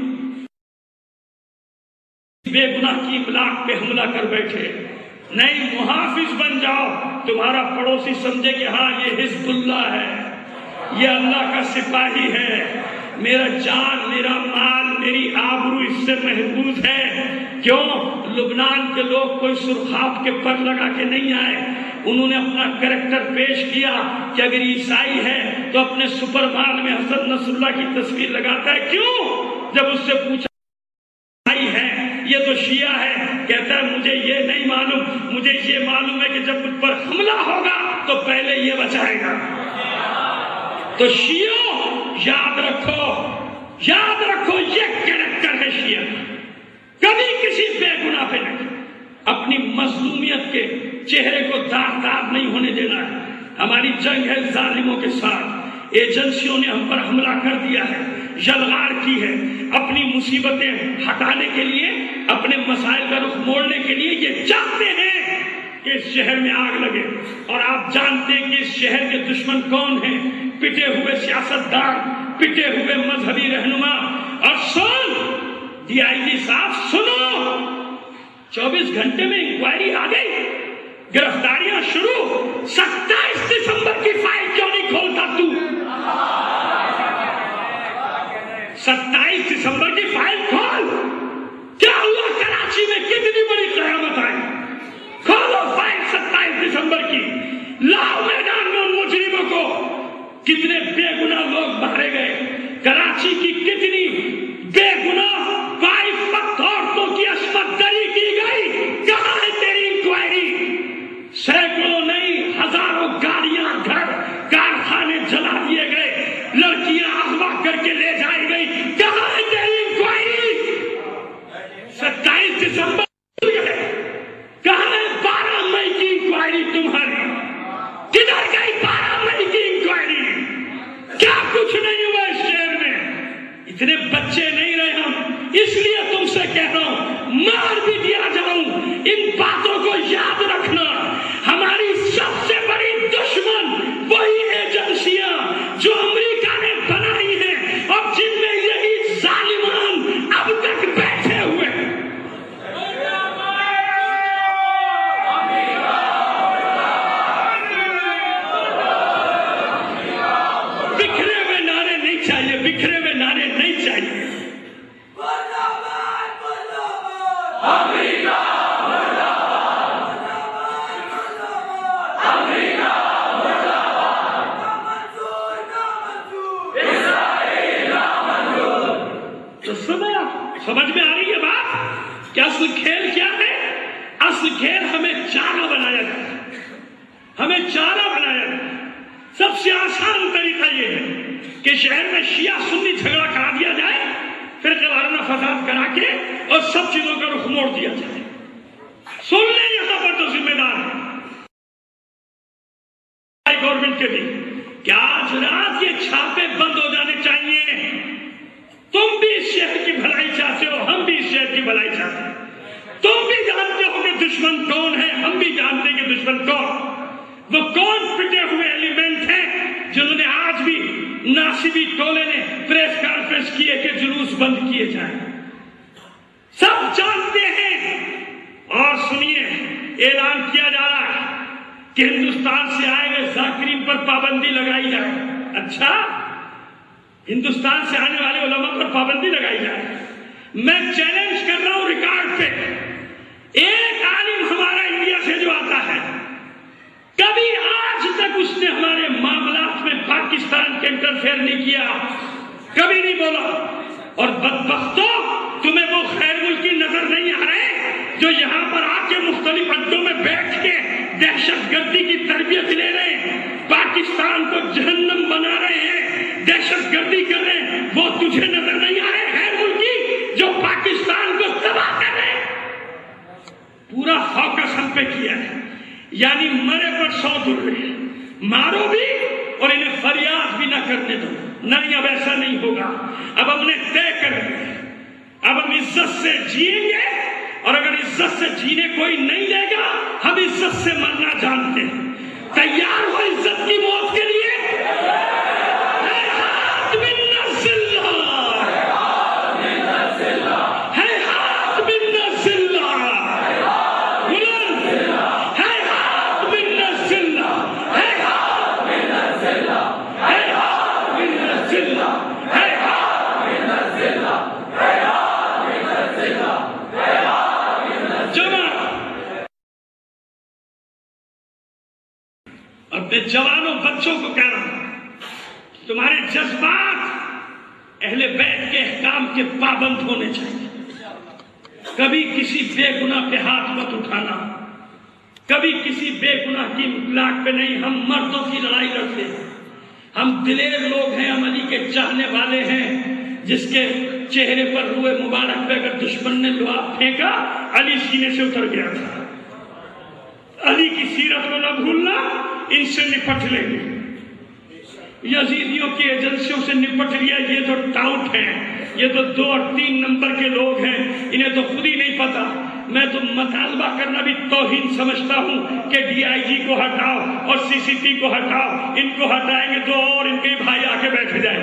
بے گناہ کی املاک پہ حملہ کر بیٹھے، نہیں، محافظ بن جاؤ۔ تمہارا پڑوسی سمجھے کہ ہاں یہ حزب اللہ ہے، یہ اللہ کا سپاہی ہے، میرا جان، میرا مال، میری آبرو اس سے محفوظ ہے۔ کیوں؟ لبنان کے لوگ کوئی سرخاب کے پر لگا کے نہیں آئے، انہوں نے اپنا کریکٹر پیش کیا کہ اگر عیسائی ہے تو اپنے سپر مال میں حسن نصر اللہ کی تصویر لگاتا ہے۔ کیوں؟ جب اس سے پوچھا ہے یہ تو شیعہ ہے، کہتا ہے مجھے یہ نہیں معلوم، مجھے یہ معلوم ہے کہ جب مجھ پر حملہ ہوگا تو پہلے یہ بچائے گا۔ تو شیعوں یاد رکھو یہ کریکٹر ہے شیعہ، کبھی کسی بے گناہ پہ نہیں، اپنی مظلومیت کے چہرے کو داغدار نہیں ہونے دینا ہے۔ ہماری جنگ ہے ظالموں کے ساتھ، ایجنسیوں نے ہم پر حملہ کر دیا ہے، یلغار کی ہے، اپنی مصیبتیں ہٹانے کے لیے، اپنے مسائل کا رخ موڑنے کے لیے یہ چاہتے ہیں کہ اس شہر میں آگ لگے۔ اور آپ جانتے ہیں کہ اس شہر کے دشمن کون ہیں؟ پٹے ہوئے سیاستدان، پٹے ہوئے مذہبی رہنما۔ اور سن ڈی آئی جی صاحب، سنو، 24 گھنٹے میں انکوائری آ گئی، گرفتاریاں شروع۔ 27 دسمبر کی فائل کیوں نہیں کھولتا تو؟ 27 دسمبر کی فائل کھول۔ کیا ہوا کراچی میں؟ کتنی بڑی قیامت آئی؟ کھولو فائل 27 دسمبر کی، لاؤ میدان میں مجرموں کو۔ کتنے بے گناہ لوگ مارے گئے، کراچی کی کتنی بے گناہ باعفت عورتوں کی عصمت دری کی گئی، کہاں ہے تیری انکوائری؟ سینکڑوں نہیں، ہزاروں گاڑیاں، گھر، کارخانے جلا دیے گئے، لڑکیاں اغوا کر کے لے جائی گئی، کہاں ہے تیری انکوائری؟ 27 دسمبر کہاں ہے 12 مئی کی انکوائری تمہاری؟ کدھر گئی 12 مئی کی انکوائری؟ کیا کچھ نہیں ہوا اس شہر میں؟ اتنے بچے نہیں رہے ہم، اس لیے تم سے کہہ رہا ہوں، مار بھی دیا جاؤں، ان باتوں کو یاد رکھنا۔ ہماری سب سے بڑی دشمن وہی ایجنسیاں جو امریکہ نے بنائی ہیں اور جن میں یہی ظالمان اب تک بیٹھے ہوئے ہیں۔ بکھرے ہوئے نعرے نہیں چاہیے، بکھرے ہوئے نعرے نہیں چاہیے۔ سمجھ میں آ رہی ہے بات کہ اصل کھیل کیا ہے؟ اصل کھیل ہمیں چارہ بنایا جاتا ہے، ہمیں چارہ بنایا جاتا ہے۔ سب سے آسان طریقہ یہ ہے کہ شہر میں شیعہ سنی جھگڑا کرا دیا جائے، پھر وارانہ فساد کرا کے اور سب چیزوں کا رخ موڑ دیا جائے۔ سن لیں یہاں پر تو ذمہ دار گورنمنٹ کے بھی کیا آج رات یہ چھاپے بند ہو جانے چاہیے۔ تم بھی اس شہر کی بھلائی چاہتے ہو، ہم بھی اس شہر کی بھلائی چاہتے ہیں۔ تم بھی جانتے ہو کہ دشمن کون ہے، ہم بھی جانتے ہیں کہ دشمن کون، وہ کون پٹے ہوئے ایلیمنٹ ہیں جنہوں نے آج بھی ناصبی ٹولے نے پریس کانفرنس کیے کہ جلوس بند کیے جائیں، سب جانتے ہیں۔ اور سنیے، اعلان کیا جا رہا ہے کہ ہندوستان سے آئے ہوئے ذاکرین پر پابندی لگائی جائے۔ اچھا، ہندوستان سے آنے والے علماء پر پابندی لگائی جائے۔ میں چیلنج کر رہا ہوں ریکارڈ پہ، ایک عالم ہمارا انڈیا سے جو آتا ہے کب کے انٹرفیئر نہیں کیا، کبھی نہیں بولا. اور بدبختوں، تمہیں وہ خیر ملکی نظر نہیں آ رہے جو یہاں پر آ کے مختلف اڈوں میں بیٹھ کے دہشت گردی کی تربیت لے رہے ہیں، پاکستان کو جہنم بنا رہے ہیں، دہشت گردی کر رہے ہیں. وہ تجھے نظر نہیں آ رہے خیر ملکی جو پاکستان کو تباہ کر رہے ہیں؟ پورا فوکس ہم پہ کیا ہے، یعنی مرے پر 100 در رہے ہیں. مارو بھی اور انہیں فریاد بھی نہ کرنے دو. نہیں، اب ایسا نہیں ہوگا. اب ہم نے طے کر لیا، اب ہم عزت سے جئیں گے، اور اگر عزت سے جینے کوئی نہیں دے گا، ہم عزت سے مرنا جانتے ہیں. تیار ہو عزت کی موت کے لیے؟ اپنے جوانوں بچوں کو کہہ رہا ہوں، تمہارے جذبات اہل بیت کے احکام کے پابند ہونے چاہیے. کبھی کسی بے گناہ پہ ہاتھ مت اٹھانا، کبھی کسی بے گناہ کی اطلاق پہ نہیں. ہم مردوں کی لڑائی لڑتے ہیں، ہم دلیر لوگ ہیں، ہم علی کے چاہنے والے ہیں. جس کے چہرے پر روئے مبارک پہ اگر دشمن نے لعاب پھینکا، علی سینے سے اتر گیا تھا. علی کی سیرت کو نہ بھولنا، ان سے نپٹ لیں گے. یزیدیوں کی ایجنسیوں سے نپٹ لیا، یہ تو ٹاؤٹ ہیں، یہ تو 2 اور 3 نمبر کے لوگ ہیں، انہیں تو خود ہی نہیں پتا. میں تو مطالبہ کرنا بھی توہین سمجھتا ہوں کہ DIG کو ہٹاؤ اور CCP کو ہٹاؤ. ان کو ہٹائیں گے تو اور ان کے بھائی آ کے بیٹھ جائیں.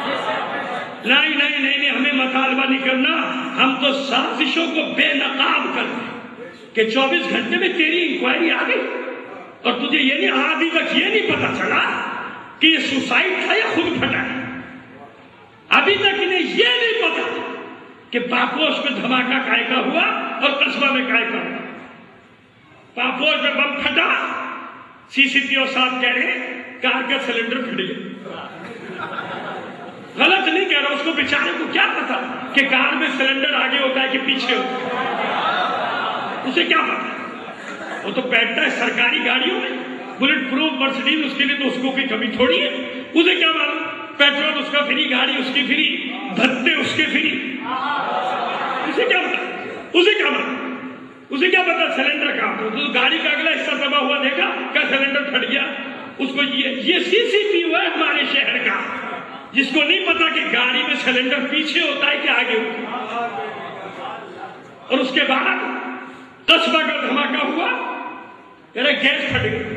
نہیں، ہمیں مطالبہ نہیں کرنا. ہم تو سازشوں کو بے نقاب کر دیں کہ 24 گھنٹے میں تیری انکوائری آ گئی اور تجھے یہ نہیں، آدھی تک یہ نہیں پتا چلا کہ یہ سوسائڈ تھا یا خود پھٹا ہے. ابھی تک انہیں یہ نہیں پتا کہ پاپوش میں دھماکہ کائے کا ہوا اور قصبہ میں کائے کا ہوا. پاپوش میں بم پھٹا، CCP اور صاحب کہہ رہے ہیں کار کا سلنڈر پھٹ گیا. غلط نہیں کہہ رہا، اس کو بیچارے کو کیا پتا کہ کار میں سلنڈر آگے ہوتا ہے کہ پیچھے ہوتا ہے، اسے کیا پتا. وہ تو بیٹھتا ہے سرکاری گاڑیوں میں، بلٹ پروف مرسڈیز، اس کے لیے تو اس کو کوئی کمی تھوڑی ہے. اسے کیا معلوم پیٹرول اس کا فری، گاڑی اس کی فری، بھتے اس کے فری. اسے کیا پتا، اسے کیا معلوم، اسے کیا پتا سلنڈر کہاں تو گاڑی کا اگلا حصہ تباہ ہوا دیکھا کیا سلنڈر پھٹ گیا. اس کو یہ CCP ہوا ہے ہمارے شہر کا، جس کو نہیں پتا کہ گاڑی میں سلنڈر پیچھے ہوتا ہے کہ آگے ہوتا ہے. اور اس کے بعد قصبہ کا دھماکہ ہوا، گیس پھٹ گئی.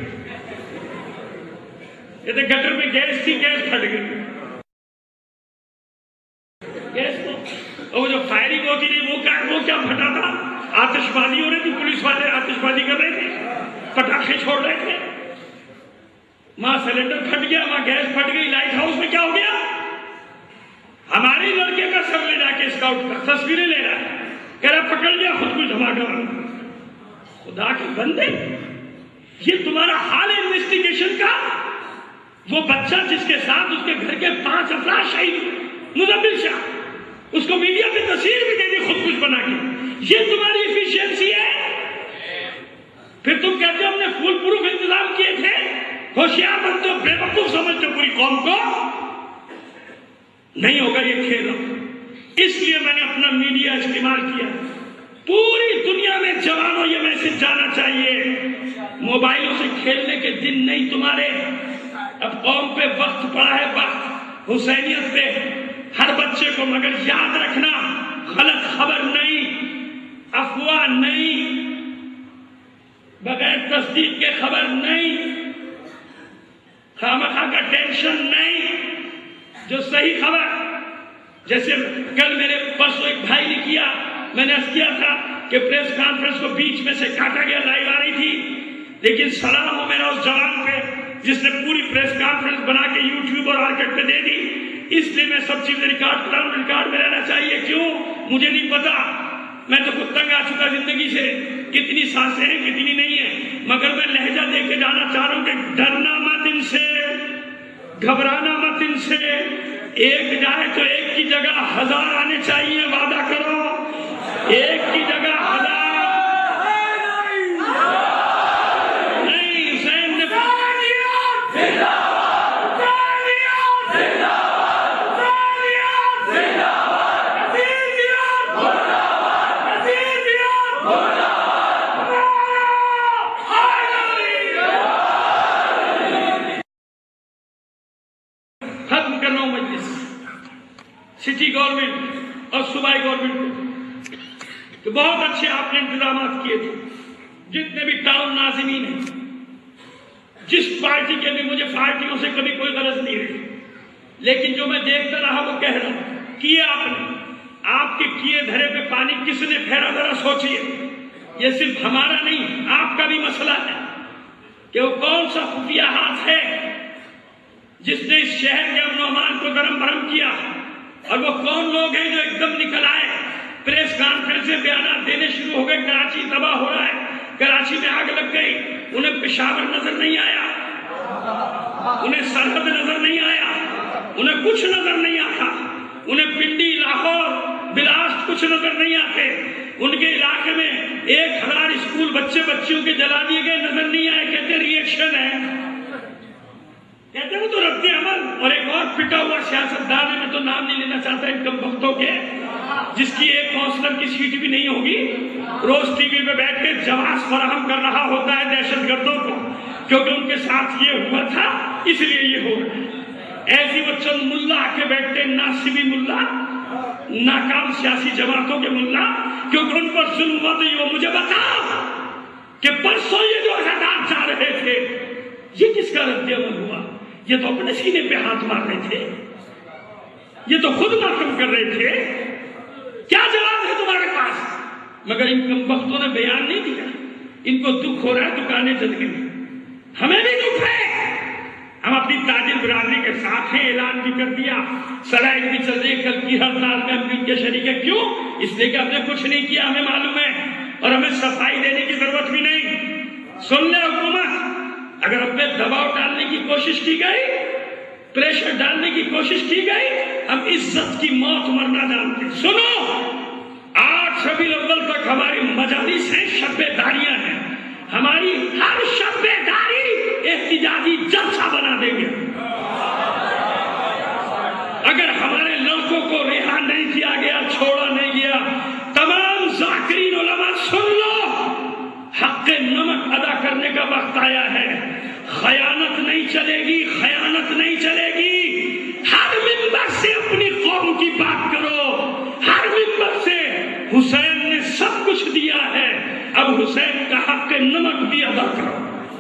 کہتے گٹر میں گیس تھی، گیس پھٹ گئی. گیس کو اور جو فائرنگ ہوتی رہی وہ کیا پھٹا تھا؟ آتش بازی ہو رہی تھی، پولیس والے آتش بازی کر رہے تھے، پٹاخے چھوڑ رہے تھے. وہاں سلنڈر پھٹ گیا، وہاں گیس پھٹ گئی. لائٹ ہاؤس میں کیا ہو گیا؟ ہمارے لڑکے کا سر لے جا کے اسکاؤٹ کا تصویریں لے رہا ہے، کہہ رہا پکڑ لیا خود کو دھماکہ. خدا کے بندے، یہ تمہارا حال ہے انویسٹیگیشن کا. وہ بچہ جس کے ساتھ اس کے گھر کے 5 افراد شہید، مزمل شاہ، اس کو میڈیا پہ تصویر بھی دے دی خود کچھ بنا کے. یہ تمہاری ایفیشنسی ہے. پھر تم کہتے ہو ہم نے فول پروف انتظام کیے تھے. ہوشیار بنتے ہو، بے وقوف سمجھتے ہو پوری قوم کو. نہیں ہوگا یہ کھیل. اس لیے میں نے اپنا میڈیا استعمال کیا. پوری دنیا میں جوانوں یہ میسج جانا چاہیے، موبائلوں سے کھیلنے کے دن نہیں تمہارے. اب قوم پہ وقت پڑا ہے، وقت حسینیت پہ. ہر بچے کو مگر یاد رکھنا، غلط خبر نہیں، افواہ نہیں، بغیر تصدیق کے خبر نہیں، خامخواہ کا ٹینشن نہیں. جو صحیح خبر، جیسے کل میرے پرسوں ایک بھائی نے کیا، میں نے عرض کیا تھا کہ پریس کانفرنس کو بیچ میں سے کاٹا گیا، لائیو آ رہی تھی. لیکن سلام ہو میرا اس جوان پہ جس نے پوری پریس کانفرنس بنا کے یوٹیوب اور آرکیٹ پہ دے دی. اس لیے میں سب چیزیں ریکارڈ کرا ہوں. ریکارڈ میں رہنا چاہیے. کیوں؟ مجھے نہیں پتا، میں تو خود تنگ آ چکا زندگی سے، کتنی سانسیں ہیں کتنی نہیں ہیں. مگر میں لہجہ دے کے جانا چاہ رہا ہوں کہ ڈرنا مت ان سے، گھبرانا مت ان سے، ایک جائے تو ایک کی جگہ 1000 آنے چاہیے، وعدہ کرو، ایک کی جگہ 1000 نہیں۔ حسین نے ختم کر رہا ہوں مجلس، سٹی گورنمنٹ اور صوبائی گورنمنٹ تو بہت اچھے آپ نے انتظامات کیے تھے، جتنے بھی ٹاؤن ناظمین ہیں، جس پارٹی کے بھی، مجھے پارٹیوں سے کبھی کوئی غرض نہیں رہی، لیکن جو میں دیکھتا رہا وہ کہہ رہا ہوں، کیے آپ نے، آپ کے کیے دھرے پہ پانی کس نے پھیرا، ذرا سوچئے، یہ صرف ہمارا نہیں آپ کا بھی مسئلہ ہے کہ وہ کون سا خفیہ ہاتھ ہے جس نے اس شہر کے امن و امان کو درم برہم کیا، اور وہ کون لوگ ہیں جو ایک دم نکل آئے، پریس کانفرنس سے بیانات دینے شروع ہو گئے، کراچی تباہ ہو رہا ہے، کراچی میں آگ لگ گئی، انہیں پشاور نظر نہیں آیا، انہیں سرحد نظر نہیں آیا، انہیں کچھ نظر نہیں آتا، انہیں پنڈی، لاہور، بلاسٹ کچھ نظر نہیں آتے، ان کے علاقے میں 1000 اسکول بچیوں کے جلا دیے گئے، نظر نہیں آئے، کہتے ری ایکشن ہے، کہتے ہیں وہ تو رد عمل۔ اور ایک اور پٹا ہوا سیاستدان ہے، میں تو نام نہیں لینا چاہتا ان کم بختوں کے، جس کی ایک کونسلر کی سیٹ بھی نہیں ہوگی، روز ٹی وی پہ بیٹھ کے جواز فراہم کر رہا ہوتا ہے دہشت گردوں کو، کیونکہ ان کے ساتھ یہ ہوا تھا اس لیے یہ ہو رہا ہے۔ ایسی وہ چند ملا کے بیٹھتے، ناصبی ملا، ناکام سیاسی جماعتوں کے ملا، کیونکہ ان پر ظلم ہوا تو یہ مجھے بتاؤ کہ پرسوں یہ جو حضرات جا رہے تھے یہ کس کا رد عمل ہوا؟ یہ تو اپنے سینے پہ ہاتھ مار رہے تھے، یہ تو خود محکم کر رہے تھے، کیا جواب ہے تمہارے پاس؟ مگر ان کم بختوں نے بیان نہیں دیا، ان کو دکھ ہو رہا ہے، دکانیں جل گئی، ہمیں بھی دکھ ہے، ہم اپنی تاجر برادری کے ساتھ ہیں، اعلان بھی کر دیا، سرائے بھی چل رہی، کل کی ہڑتال میں ہم بھی ان کے شریک ہیں، کیوں؟ اس لیے کہ ہم نے کچھ نہیں کیا، ہمیں معلوم ہے، اور ہمیں صفائی دینے کی ضرورت بھی نہیں۔ سن لے حکومت، اگر اپنے دباؤ ڈالنے کی کوشش کی گئی، پریشر ڈالنے کی کوشش کی گئی، ہم عزت کی موت مرنا جانتے۔ سنو، 8 ربیع الاول تک ہماری مجالس ہیں، شب داریاں ہیں، ہماری ہر شب داری احتجاجی جلسہ بنا دیں گے۔ اگر ہمارے لڑکوں کو رہا نہیں کیا گیا، چھوڑا نہیں گیا، تمام ذاکرین علماء سن لو، حق نمک ادا کرنے کا وقت آیا ہے، خیانت نہیں چلے گی، خیانت نہیں چلے گی، ہر منبر سے اپنی قوم کی بات کرو، ہر منبر سے حسین نے سب کچھ دیا ہے، اب حسین کا حق نمک بھی ادا کرو۔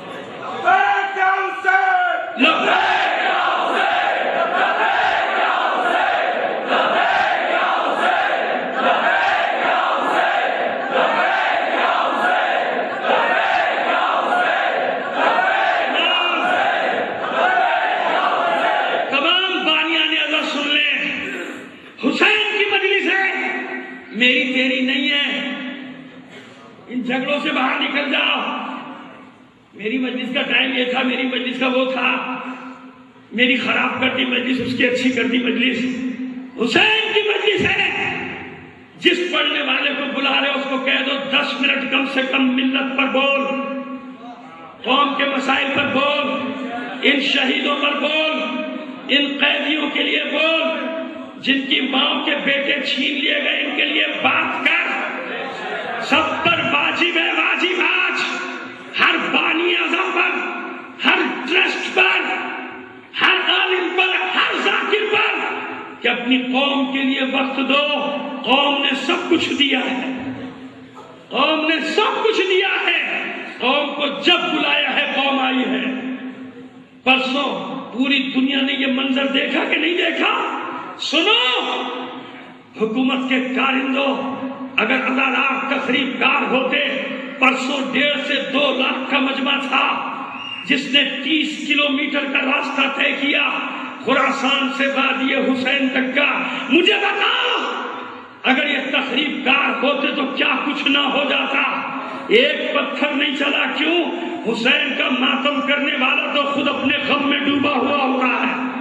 میری تیری نہیں ہے، ان جھگڑوں سے باہر نکل جاؤ، میری مجلس کا ٹائم یہ تھا، میری مجلس کا وہ تھا، میری خراب کرتی مجلس، اس کی اچھی کرتی مجلس حسین کی مجلس ہے۔ جس پڑھنے والے کو بلا رہے اس کو کہہ دو 10 منٹ کم سے کم ملت پر بول، قوم کے مسائل پر بول، ان شہیدوں پر بول، ان قیدیوں کے لیے بول، جن کی ماں کے بیٹے چھین لیے گئے ان کے لیے بات کر۔ سب پر واجب ہے، واجب آج ہر بانی اعظم پر، ہر ٹرسٹ پر، ہر عالم پر، ہر ذاکر پر کہ اپنی قوم کے لیے وقت دو۔ قوم نے سب کچھ دیا ہے، قوم نے سب کچھ دیا ہے، قوم کو جب بلایا ہے قوم آئی ہے۔ پرسوں پوری دنیا نے یہ منظر دیکھا کہ نہیں دیکھا؟ سنو، حکومت کے کارندوں اگر آدھا لاکھ تقریب کار ہوتے، پرسوں 1.5 سے 2 لاکھ کا مجمع تھا جس نے 30 کلومیٹر کا راستہ طے کیا خراسان سے وادی حسین تک کا۔ مجھے بتاؤ اگر یہ تقریب کار ہوتے تو کیا کچھ نہ ہو جاتا؟ ایک پتھر نہیں چلا، کیوں؟ حسین کا ماتم کرنے والا تو خود اپنے غم میں ڈوبا ہوا ہو رہا ہے۔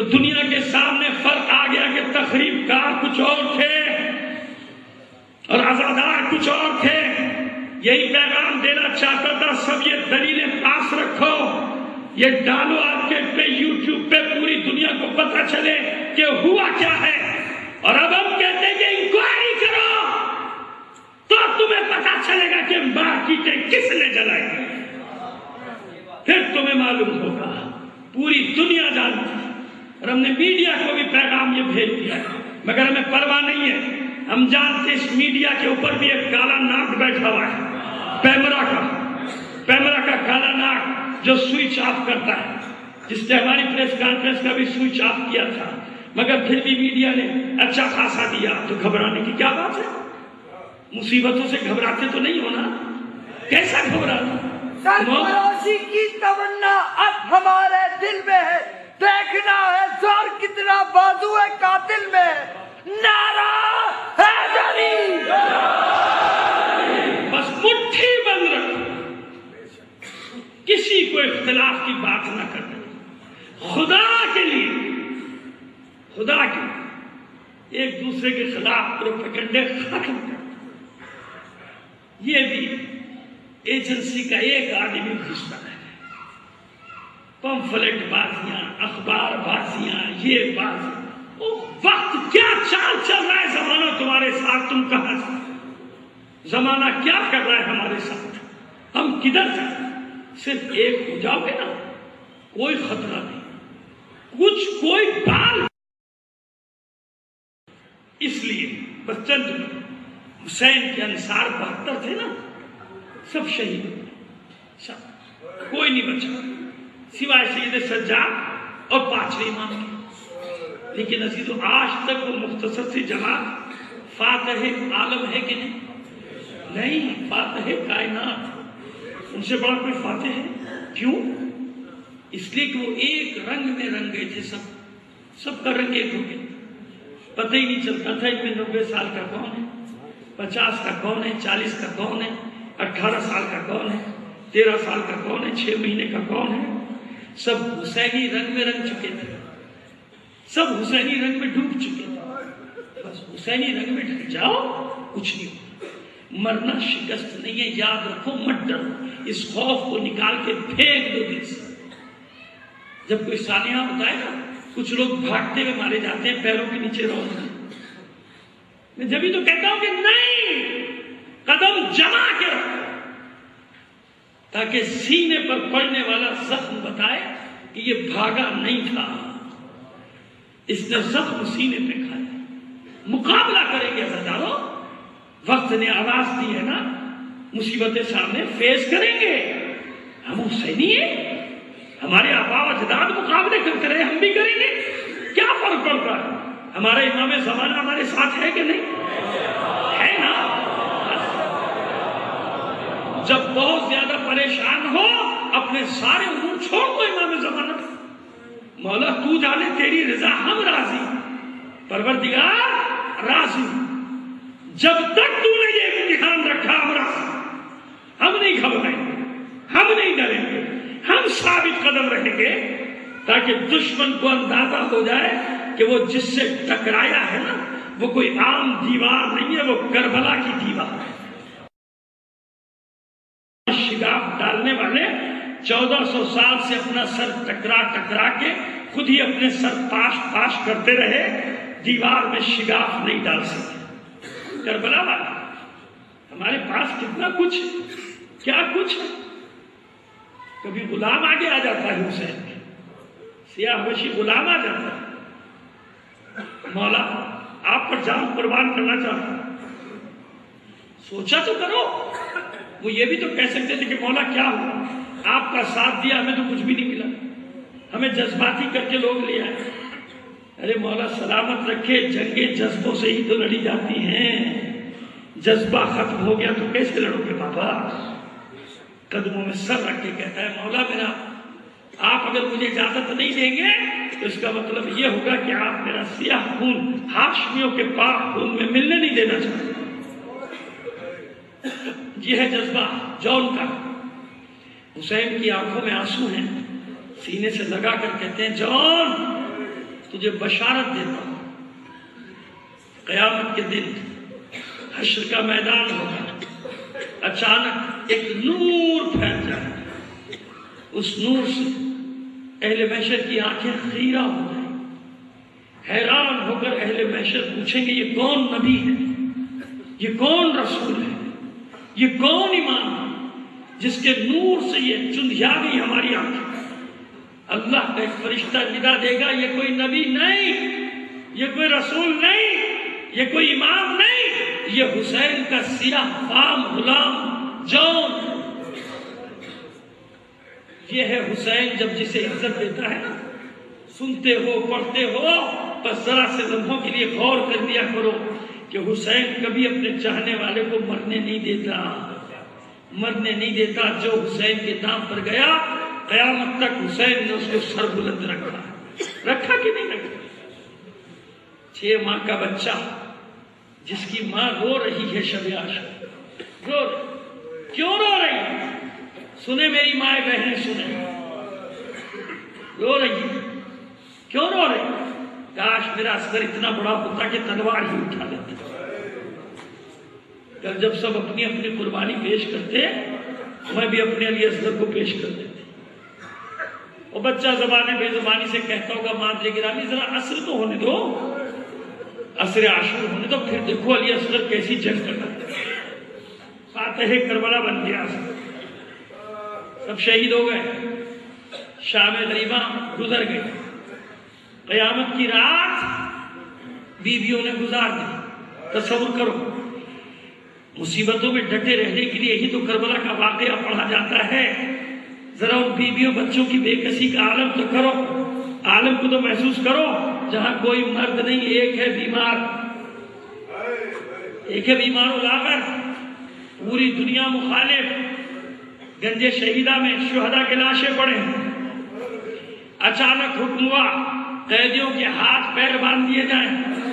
دنیا کے سامنے فرق آ گیا کہ تخریب کار کچھ اور تھے اور عزادار کچھ اور تھے. یہی پیغام دینا چاہتا تھا. سب یہ دلیلیں پاس رکھو, یہ ڈالو آپ کے پہ یوٹیوب پہ, پوری دنیا کو پتہ چلے کہ ہوا کیا ہے. اور اب ہم کہتے ہیں کہ انکوائری کرو تو تمہیں پتہ چلے گا کہ مارکیٹیں کس نے جلائی, پھر تمہیں معلوم ہوگا. پوری دنیا جانتی ہے اور ہم نے میڈیا کو بھی پیغام یہ بھیج دیا ہے, مگر ہمیں پرواہ نہیں ہے. ہم جانتے اس میڈیا کے اوپر بھی ایک کالا ناک بیٹھا ہوا ہے, پیمرا کا کالا ناک جو سوئچ آف کرتا ہے, جس نے ہماری پریس کانفرنس کا بھی سوئچ آف کیا تھا, مگر پھر بھی میڈیا نے اچھا خاصا دیا. تو گھبرانے کی کیا بات ہے؟ مصیبتوں سے گھبراتے تو نہیں ہونا, کیسا گھبرانا؟ سرفرازی کی تمنا اب ہمارے دل میں ہے, دیکھنا ہے زور کتنا بازو ہے قاتل میں. نعرہ حیدری, بس مٹھی بند رکھو, کسی کو اختلاف کی بات نہ کرنا. خدا کے لیے ایک دوسرے کے خلاف پروپیگنڈے ختم کر. یہ بھی ایجنسی کا ایک آدمی گھستا ہے. پمفلٹ بازیاں, اخبار بازیاں, یہ بازیاں. وقت کیا چال چل رہا ہے زمانہ تمہارے ساتھ, تم کہاں سے, زمانہ کیا کر رہا ہے ہمارے ساتھ, ہم کدھر جائیں. صرف ایک ہو جاؤ گے نا, کوئی خطرہ نہیں, کوئی بال. اس لیے بس چند حسین کے انصار 72 تھے نا, سب شہید ہوئے, سب, کوئی نہیں بچا سوائے سید سجاد اور 5ویں امام کے. لیکن عزیزو آج تک وہ مختصر سی جماعت فاتح عالم ہے کہ نہیں؟ فاتح کائنات, ان سے بڑا کوئی فاتح ہے؟ کیوں؟ اس لیے کہ وہ ایک رنگ میں رنگ گئے تھے. سب کا رنگ ایک ہو گیا, پتہ ہی نہیں چلتا تھا ان میں 90 سال کا کون ہے, 50 کا کون ہے, 40 کا کون ہے, 18 سال کا کون ہے, 13 سال کا کون ہے, 6 مہینے کا کون ہے. سب حسینی رنگ میں رنگ چکے تھے, سب حسینی رنگ میں ڈوب چکے تھے. بس حسینی رنگ میں ڈھک جاؤ, کچھ نہیں ہوگا. مرنا شکست نہیں ہے, یاد رکھو, مت ڈرو, اس خوف کو نکال کے پھینک دو دل سے. جب کوئی سانحہ ہوتا ہے نا, کچھ لوگ بھاگتے ہوئے مارے جاتے ہیں پیروں کے نیچے رہو. میں جبھی تو کہتا ہوں کہ نہیں, قدم جما کے رکھو تاکہ سینے پر پڑنے والا زخم بتائے کہ یہ بھاگا نہیں تھا, اس نے زخم سینے پہ کھایا. مقابلہ کریں گے ہزاروں, وقت نے آواز دی ہے نا, مصیبتیں سامنے فیس کریں گے. ہم حسینی ہیں, ہمارے آبا و اجداد مقابلے کرتے رہے, ہم بھی کریں گے. کیا فرق پڑتا ہے؟ ہمارا امام زمانہ ہمارے ساتھ ہے کہ نہیں ہے نا. جب بہت زیادہ پریشان ہو, اپنے سارے امور چھوڑ دو امام زمانہ. مولا تو جانے تیری رضا, ہم راضی, پروردگار راضی. جب تک تو نے یہ امتحان رکھا ہم راضی, ہم نہیں گھبرائیں گے, ہم نہیں ڈریں گے, ہم ثابت قدم رہیں گے تاکہ دشمن کو اندازہ ہو جائے کہ وہ جس سے ٹکرایا ہے نا, وہ کوئی عام دیوار نہیں ہے, وہ کربلا کی دیوار ہے. شگاف ڈالنے والے 1400 سال سے اپنا سر ٹکرا کے خود ہی اپنے سر پاش کرتے رہے, دیوار میں شگاف نہیں ڈال سکے. کربلا والا ہمارے پاس کتنا کچھ, کیا کچھ ہے. کبھی غلام آگے آ جاتا ہے, حسین کے سیاہ وشی غلام آ جاتا ہے. مولا آپ پر جان قربان کرنا چاہتا ہوں. سوچا تو کرو. وہ یہ بھی تو کہہ سکتے تھے کہ مولا کیا ہوا, آپ کا ساتھ دیا, ہمیں تو کچھ بھی نہیں ملا, ہمیں جذباتی کر کے لوگ لے آئے. ارے مولا سلامت رکھے, جنگیں جذبوں سے ہی تو لڑی جاتی ہیں. جذبہ ختم ہو گیا تو کیسے لڑو گے بابا. قدموں میں سر رکھ کے کہتا ہے مولا میرا, آپ اگر مجھے اجازت نہیں دیں گے تو اس کا مطلب یہ ہوگا کہ آپ میرا سیاہ خون ہاشمیوں کے پاک خون میں ملنے نہیں دینا چاہتے. یہ ہے جذبہ جون کا. حسین کی آنکھوں میں آنسو ہیں, سینے سے لگا کر کہتے ہیں جون تجھے بشارت دیتا ہوں، قیامت کے دن حشر کا میدان ہوگا، اچانک ایک نور پھیل جائے، اس نور سے اہل محشر کی آنکھیں خیرہ ہو جائیں، حیران ہو کر اہل محشر پوچھیں گے یہ کون نبی ہے، یہ کون رسول ہے، یہ کون امام ہے جس کے نور سے یہ چندھیا گئی ہماری آنکھیں؟ اللہ کا ایک فرشتہ ندا دے گا یہ کوئی نبی نہیں، یہ کوئی رسول نہیں، یہ کوئی امام نہیں، یہ حسین کا سیاہ فام غلام جون، یہ ہے حسین۔ جب جسے عزت دیتا ہے نا، سنتے ہو پڑھتے ہو، بس ذرا سے لمحوں کے لیے غور کر لیا کرو کہ حسین کبھی اپنے چاہنے والے کو مرنے نہیں دیتا، مرنے نہیں دیتا۔ جو حسین کے نام پر گیا قیامت تک حسین نے اس کو سر بلند رکھا کہ نہیں رکھا؟ 6 ماہ کا بچہ جس کی ماں رو رہی ہے شب عاشور، رو رہی، کیوں رو رہی ہے؟ سنے میری مائیں بہنیں سنیں، رو رہی ہے، کیوں رو رہی ہے؟ کاش میرا اصغر اتنا بڑا ہوتا کہ تلوار ہی اٹھا لیتا۔ کل جب سب اپنی اپنی قربانی پیش کرتے، میں بھی اپنے علی اصغر کو پیش کر دیتی۔ وہ بچہ زبان بے زبانی سے کہتا ہوگا مادر گرامی ذرا عصر تو ہونے دو، عصر عاشور ہونے دو، پھر دیکھو علی اصغر کیسی جنگ کرتا ہے۔ فاتح کربلا بن گیا، سب شہید ہو گئے، شام غریبہ گزر گئی، قیامت کی رات بیویوں نے گزار دی۔ تصور کرو، مصیبتوں میں ڈٹے رہنے کے لیے ہی تو کربلا کا واقعہ پڑھا جاتا ہے۔ ذرا ان بیویوں بچوں کی بے کسی کا عالم تو کرو، عالم کو تو محسوس کرو جہاں کوئی مرد نہیں، ایک ہے بیمار، ایک ہے بیمار لا کر، پوری دنیا مخالف، گنج شہیدہ میں شہداء کے لاشیں پڑے، اچانک حکم ہوا قیدیوں کے ہاتھ پیر باندھ دیے جائیں،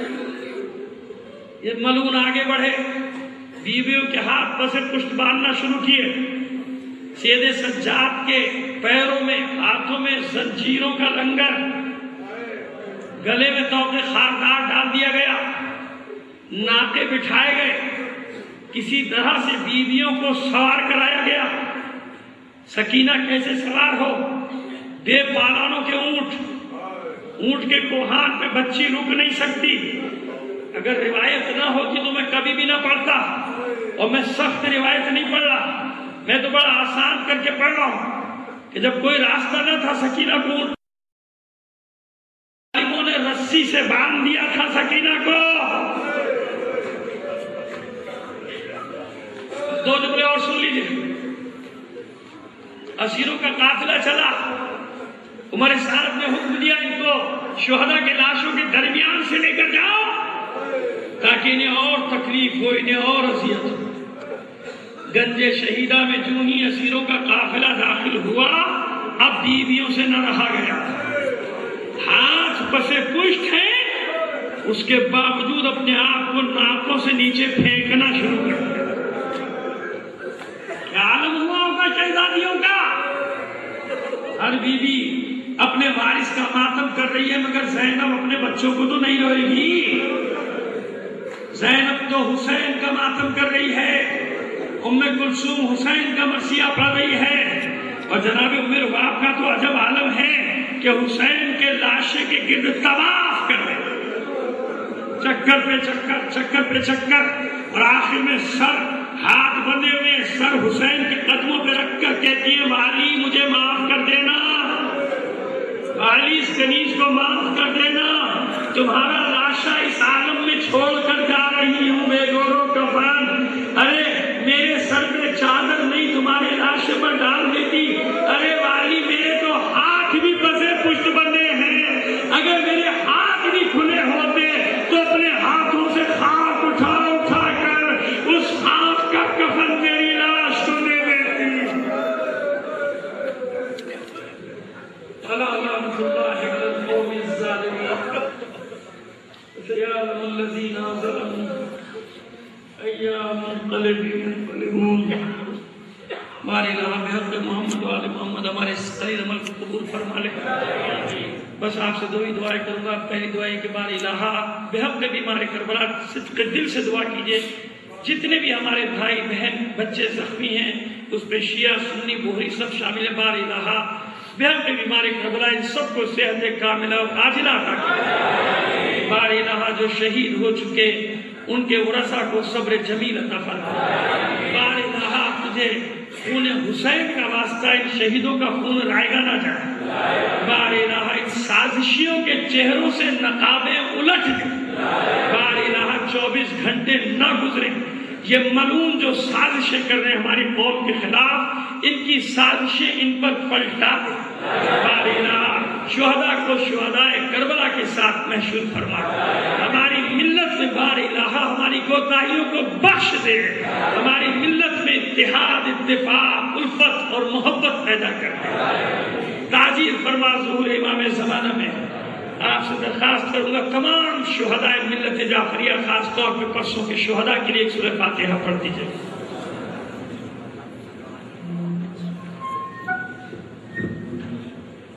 یہ ملعون آگے بڑھے، بیویوں کے ہاتھ پسے پشت باندھنا شروع کیے، سیدے سجاد کے پیروں میں ہاتھوں میں زنجیروں کا لنگر، گلے میں توقے خاردار ڈال دیا گیا، ناطے بٹھائے گئے، کسی طرح سے بیویوں کو سوار کرایا گیا۔ سکینہ کیسے سوار ہو؟ بے پالانوں کے اونٹ کے کوہان پہ بچی رک نہیں سکتی۔ اگر روایت نہ ہوتی تو میں کبھی بھی نہ پڑھتا، اور میں سخت روایت نہیں پڑھ رہا، میں تو بڑا آسان کر کے پڑھ رہا ہوں کہ جب کوئی راستہ نہ تھا سکینہ کو نے رسی سے باندھ دیا تھا سکینہ کو۔ 2 جملے اور سن لیجیے۔ اسیروں کا قافلہ چلا، عمر صاحب نے حکم دیا ان کو شہداء کے لاشوں کے درمیان سے لے کر جاؤ تاکہ انہیں اور تکلیف ہو، انہیں اور اذیت ہو۔ گنج شہیدہ میں جو ہی اسیروں کا قافلہ داخل ہوا، اب بیویوں سے نہ رہا گیا، ہاتھ پسے پشت ہیں، اس کے باوجود اپنے آپ کو ناکوں سے نیچے پھینکنا شروع کر دیا۔ کیا عالم ہوا ہوگا شہزادیوں کا؟ ہر بیوی اپنے وارث کا ماتم کر رہی ہے، مگر زینب اپنے بچوں کو تو نہیں روئے گی۔ زینب تو حسین کا ماتم کر رہی ہے، ام کلثوم حسین کا مرثیہ پڑھ رہی ہے، اور جناب ام رباب کا تو عجب عالم ہے کہ حسین کے لاشے کے گرد طواف کر رہے ہیں، چکر پہ چکر، چکر پہ چکر، اور آخر میں سر ہاتھ بندے ہوئے سر حسین کے قدموں پہ رکھ کر کہتی ہیں والی مجھے معاف کر دینا، والی اس کنیز کو معاف کر دینا، تمہارا لاشا اس عالم میں چھوڑ کر جا رہی ہوں بے گورو کفن، ارے میرے سر پہ چادر نہیں تمہارے لاشے پر ڈال دیتی، ارے والی میرے تو ہاتھ بھی پسے پشت بندے ہیں، اگر میرے ہاتھ بھی کھلے ہوتے تو اپنے ہاتھوں سے خاک اٹھا اٹھا کر اس ہاتھ کا کفن میری لاش کو دے دیتی۔ لعنت اللہ علی القوم الظالمین، سيعلم الذين ظلموا أيام منقلبون۔ ہمارے الہ بحق محمد و آل محمد ہمارے اس خیر عمل کو قبول فرما لے۔ بس آپ سے دو ہی دعائیں کروں گا. پہلی دعائیں کہ بار الہا بحق بیمار کربلا صدق دل سے دعا کیجئے. جتنے بھی ہمارے بھائی بہن بچے زخمی ہیں اس پہ شیعہ سنی بوہری سب شامل ہیں. بار الہا بحق بیمار کربلا ان سب کو صحت کاملہ و عاجلہ عطا کیجئے. بار الہا جو شہید ہو چکے ان کے ورثہ کو صبر جمیل عطا فرما. بار الہا تجھے خون حسین کا واسطہ ان شہیدوں کا خون رائے گا نہ جائے. بار الہا ان سازشیوں کے چہروں سے نقابیں الٹ دیں. بار الہا 24 گھنٹے نہ گزرے یہ ملعون جو سازشیں کر رہے ہیں ہماری قوم کے خلاف ان کی سازشیں ان پر پلٹا دیں. بار الہا شہداء کو شہداء کربلا کے ساتھ محشور فرما. ہماری ملت میں بار الہا ہماری کوتاہیوں کو بخش دے. ہماری ملت میں اتحاد اتفاق الفت اور محبت پیدا کر دے. تعجیل فرما ظہور امام زمانہ میں. آپ سے درخواست کروں گا تمام شہداء ملت جعفریہ خاص طور پہ پرسوں کے شہداء کے لیے ایک سورہ فاتحہ پڑھ دیجئے.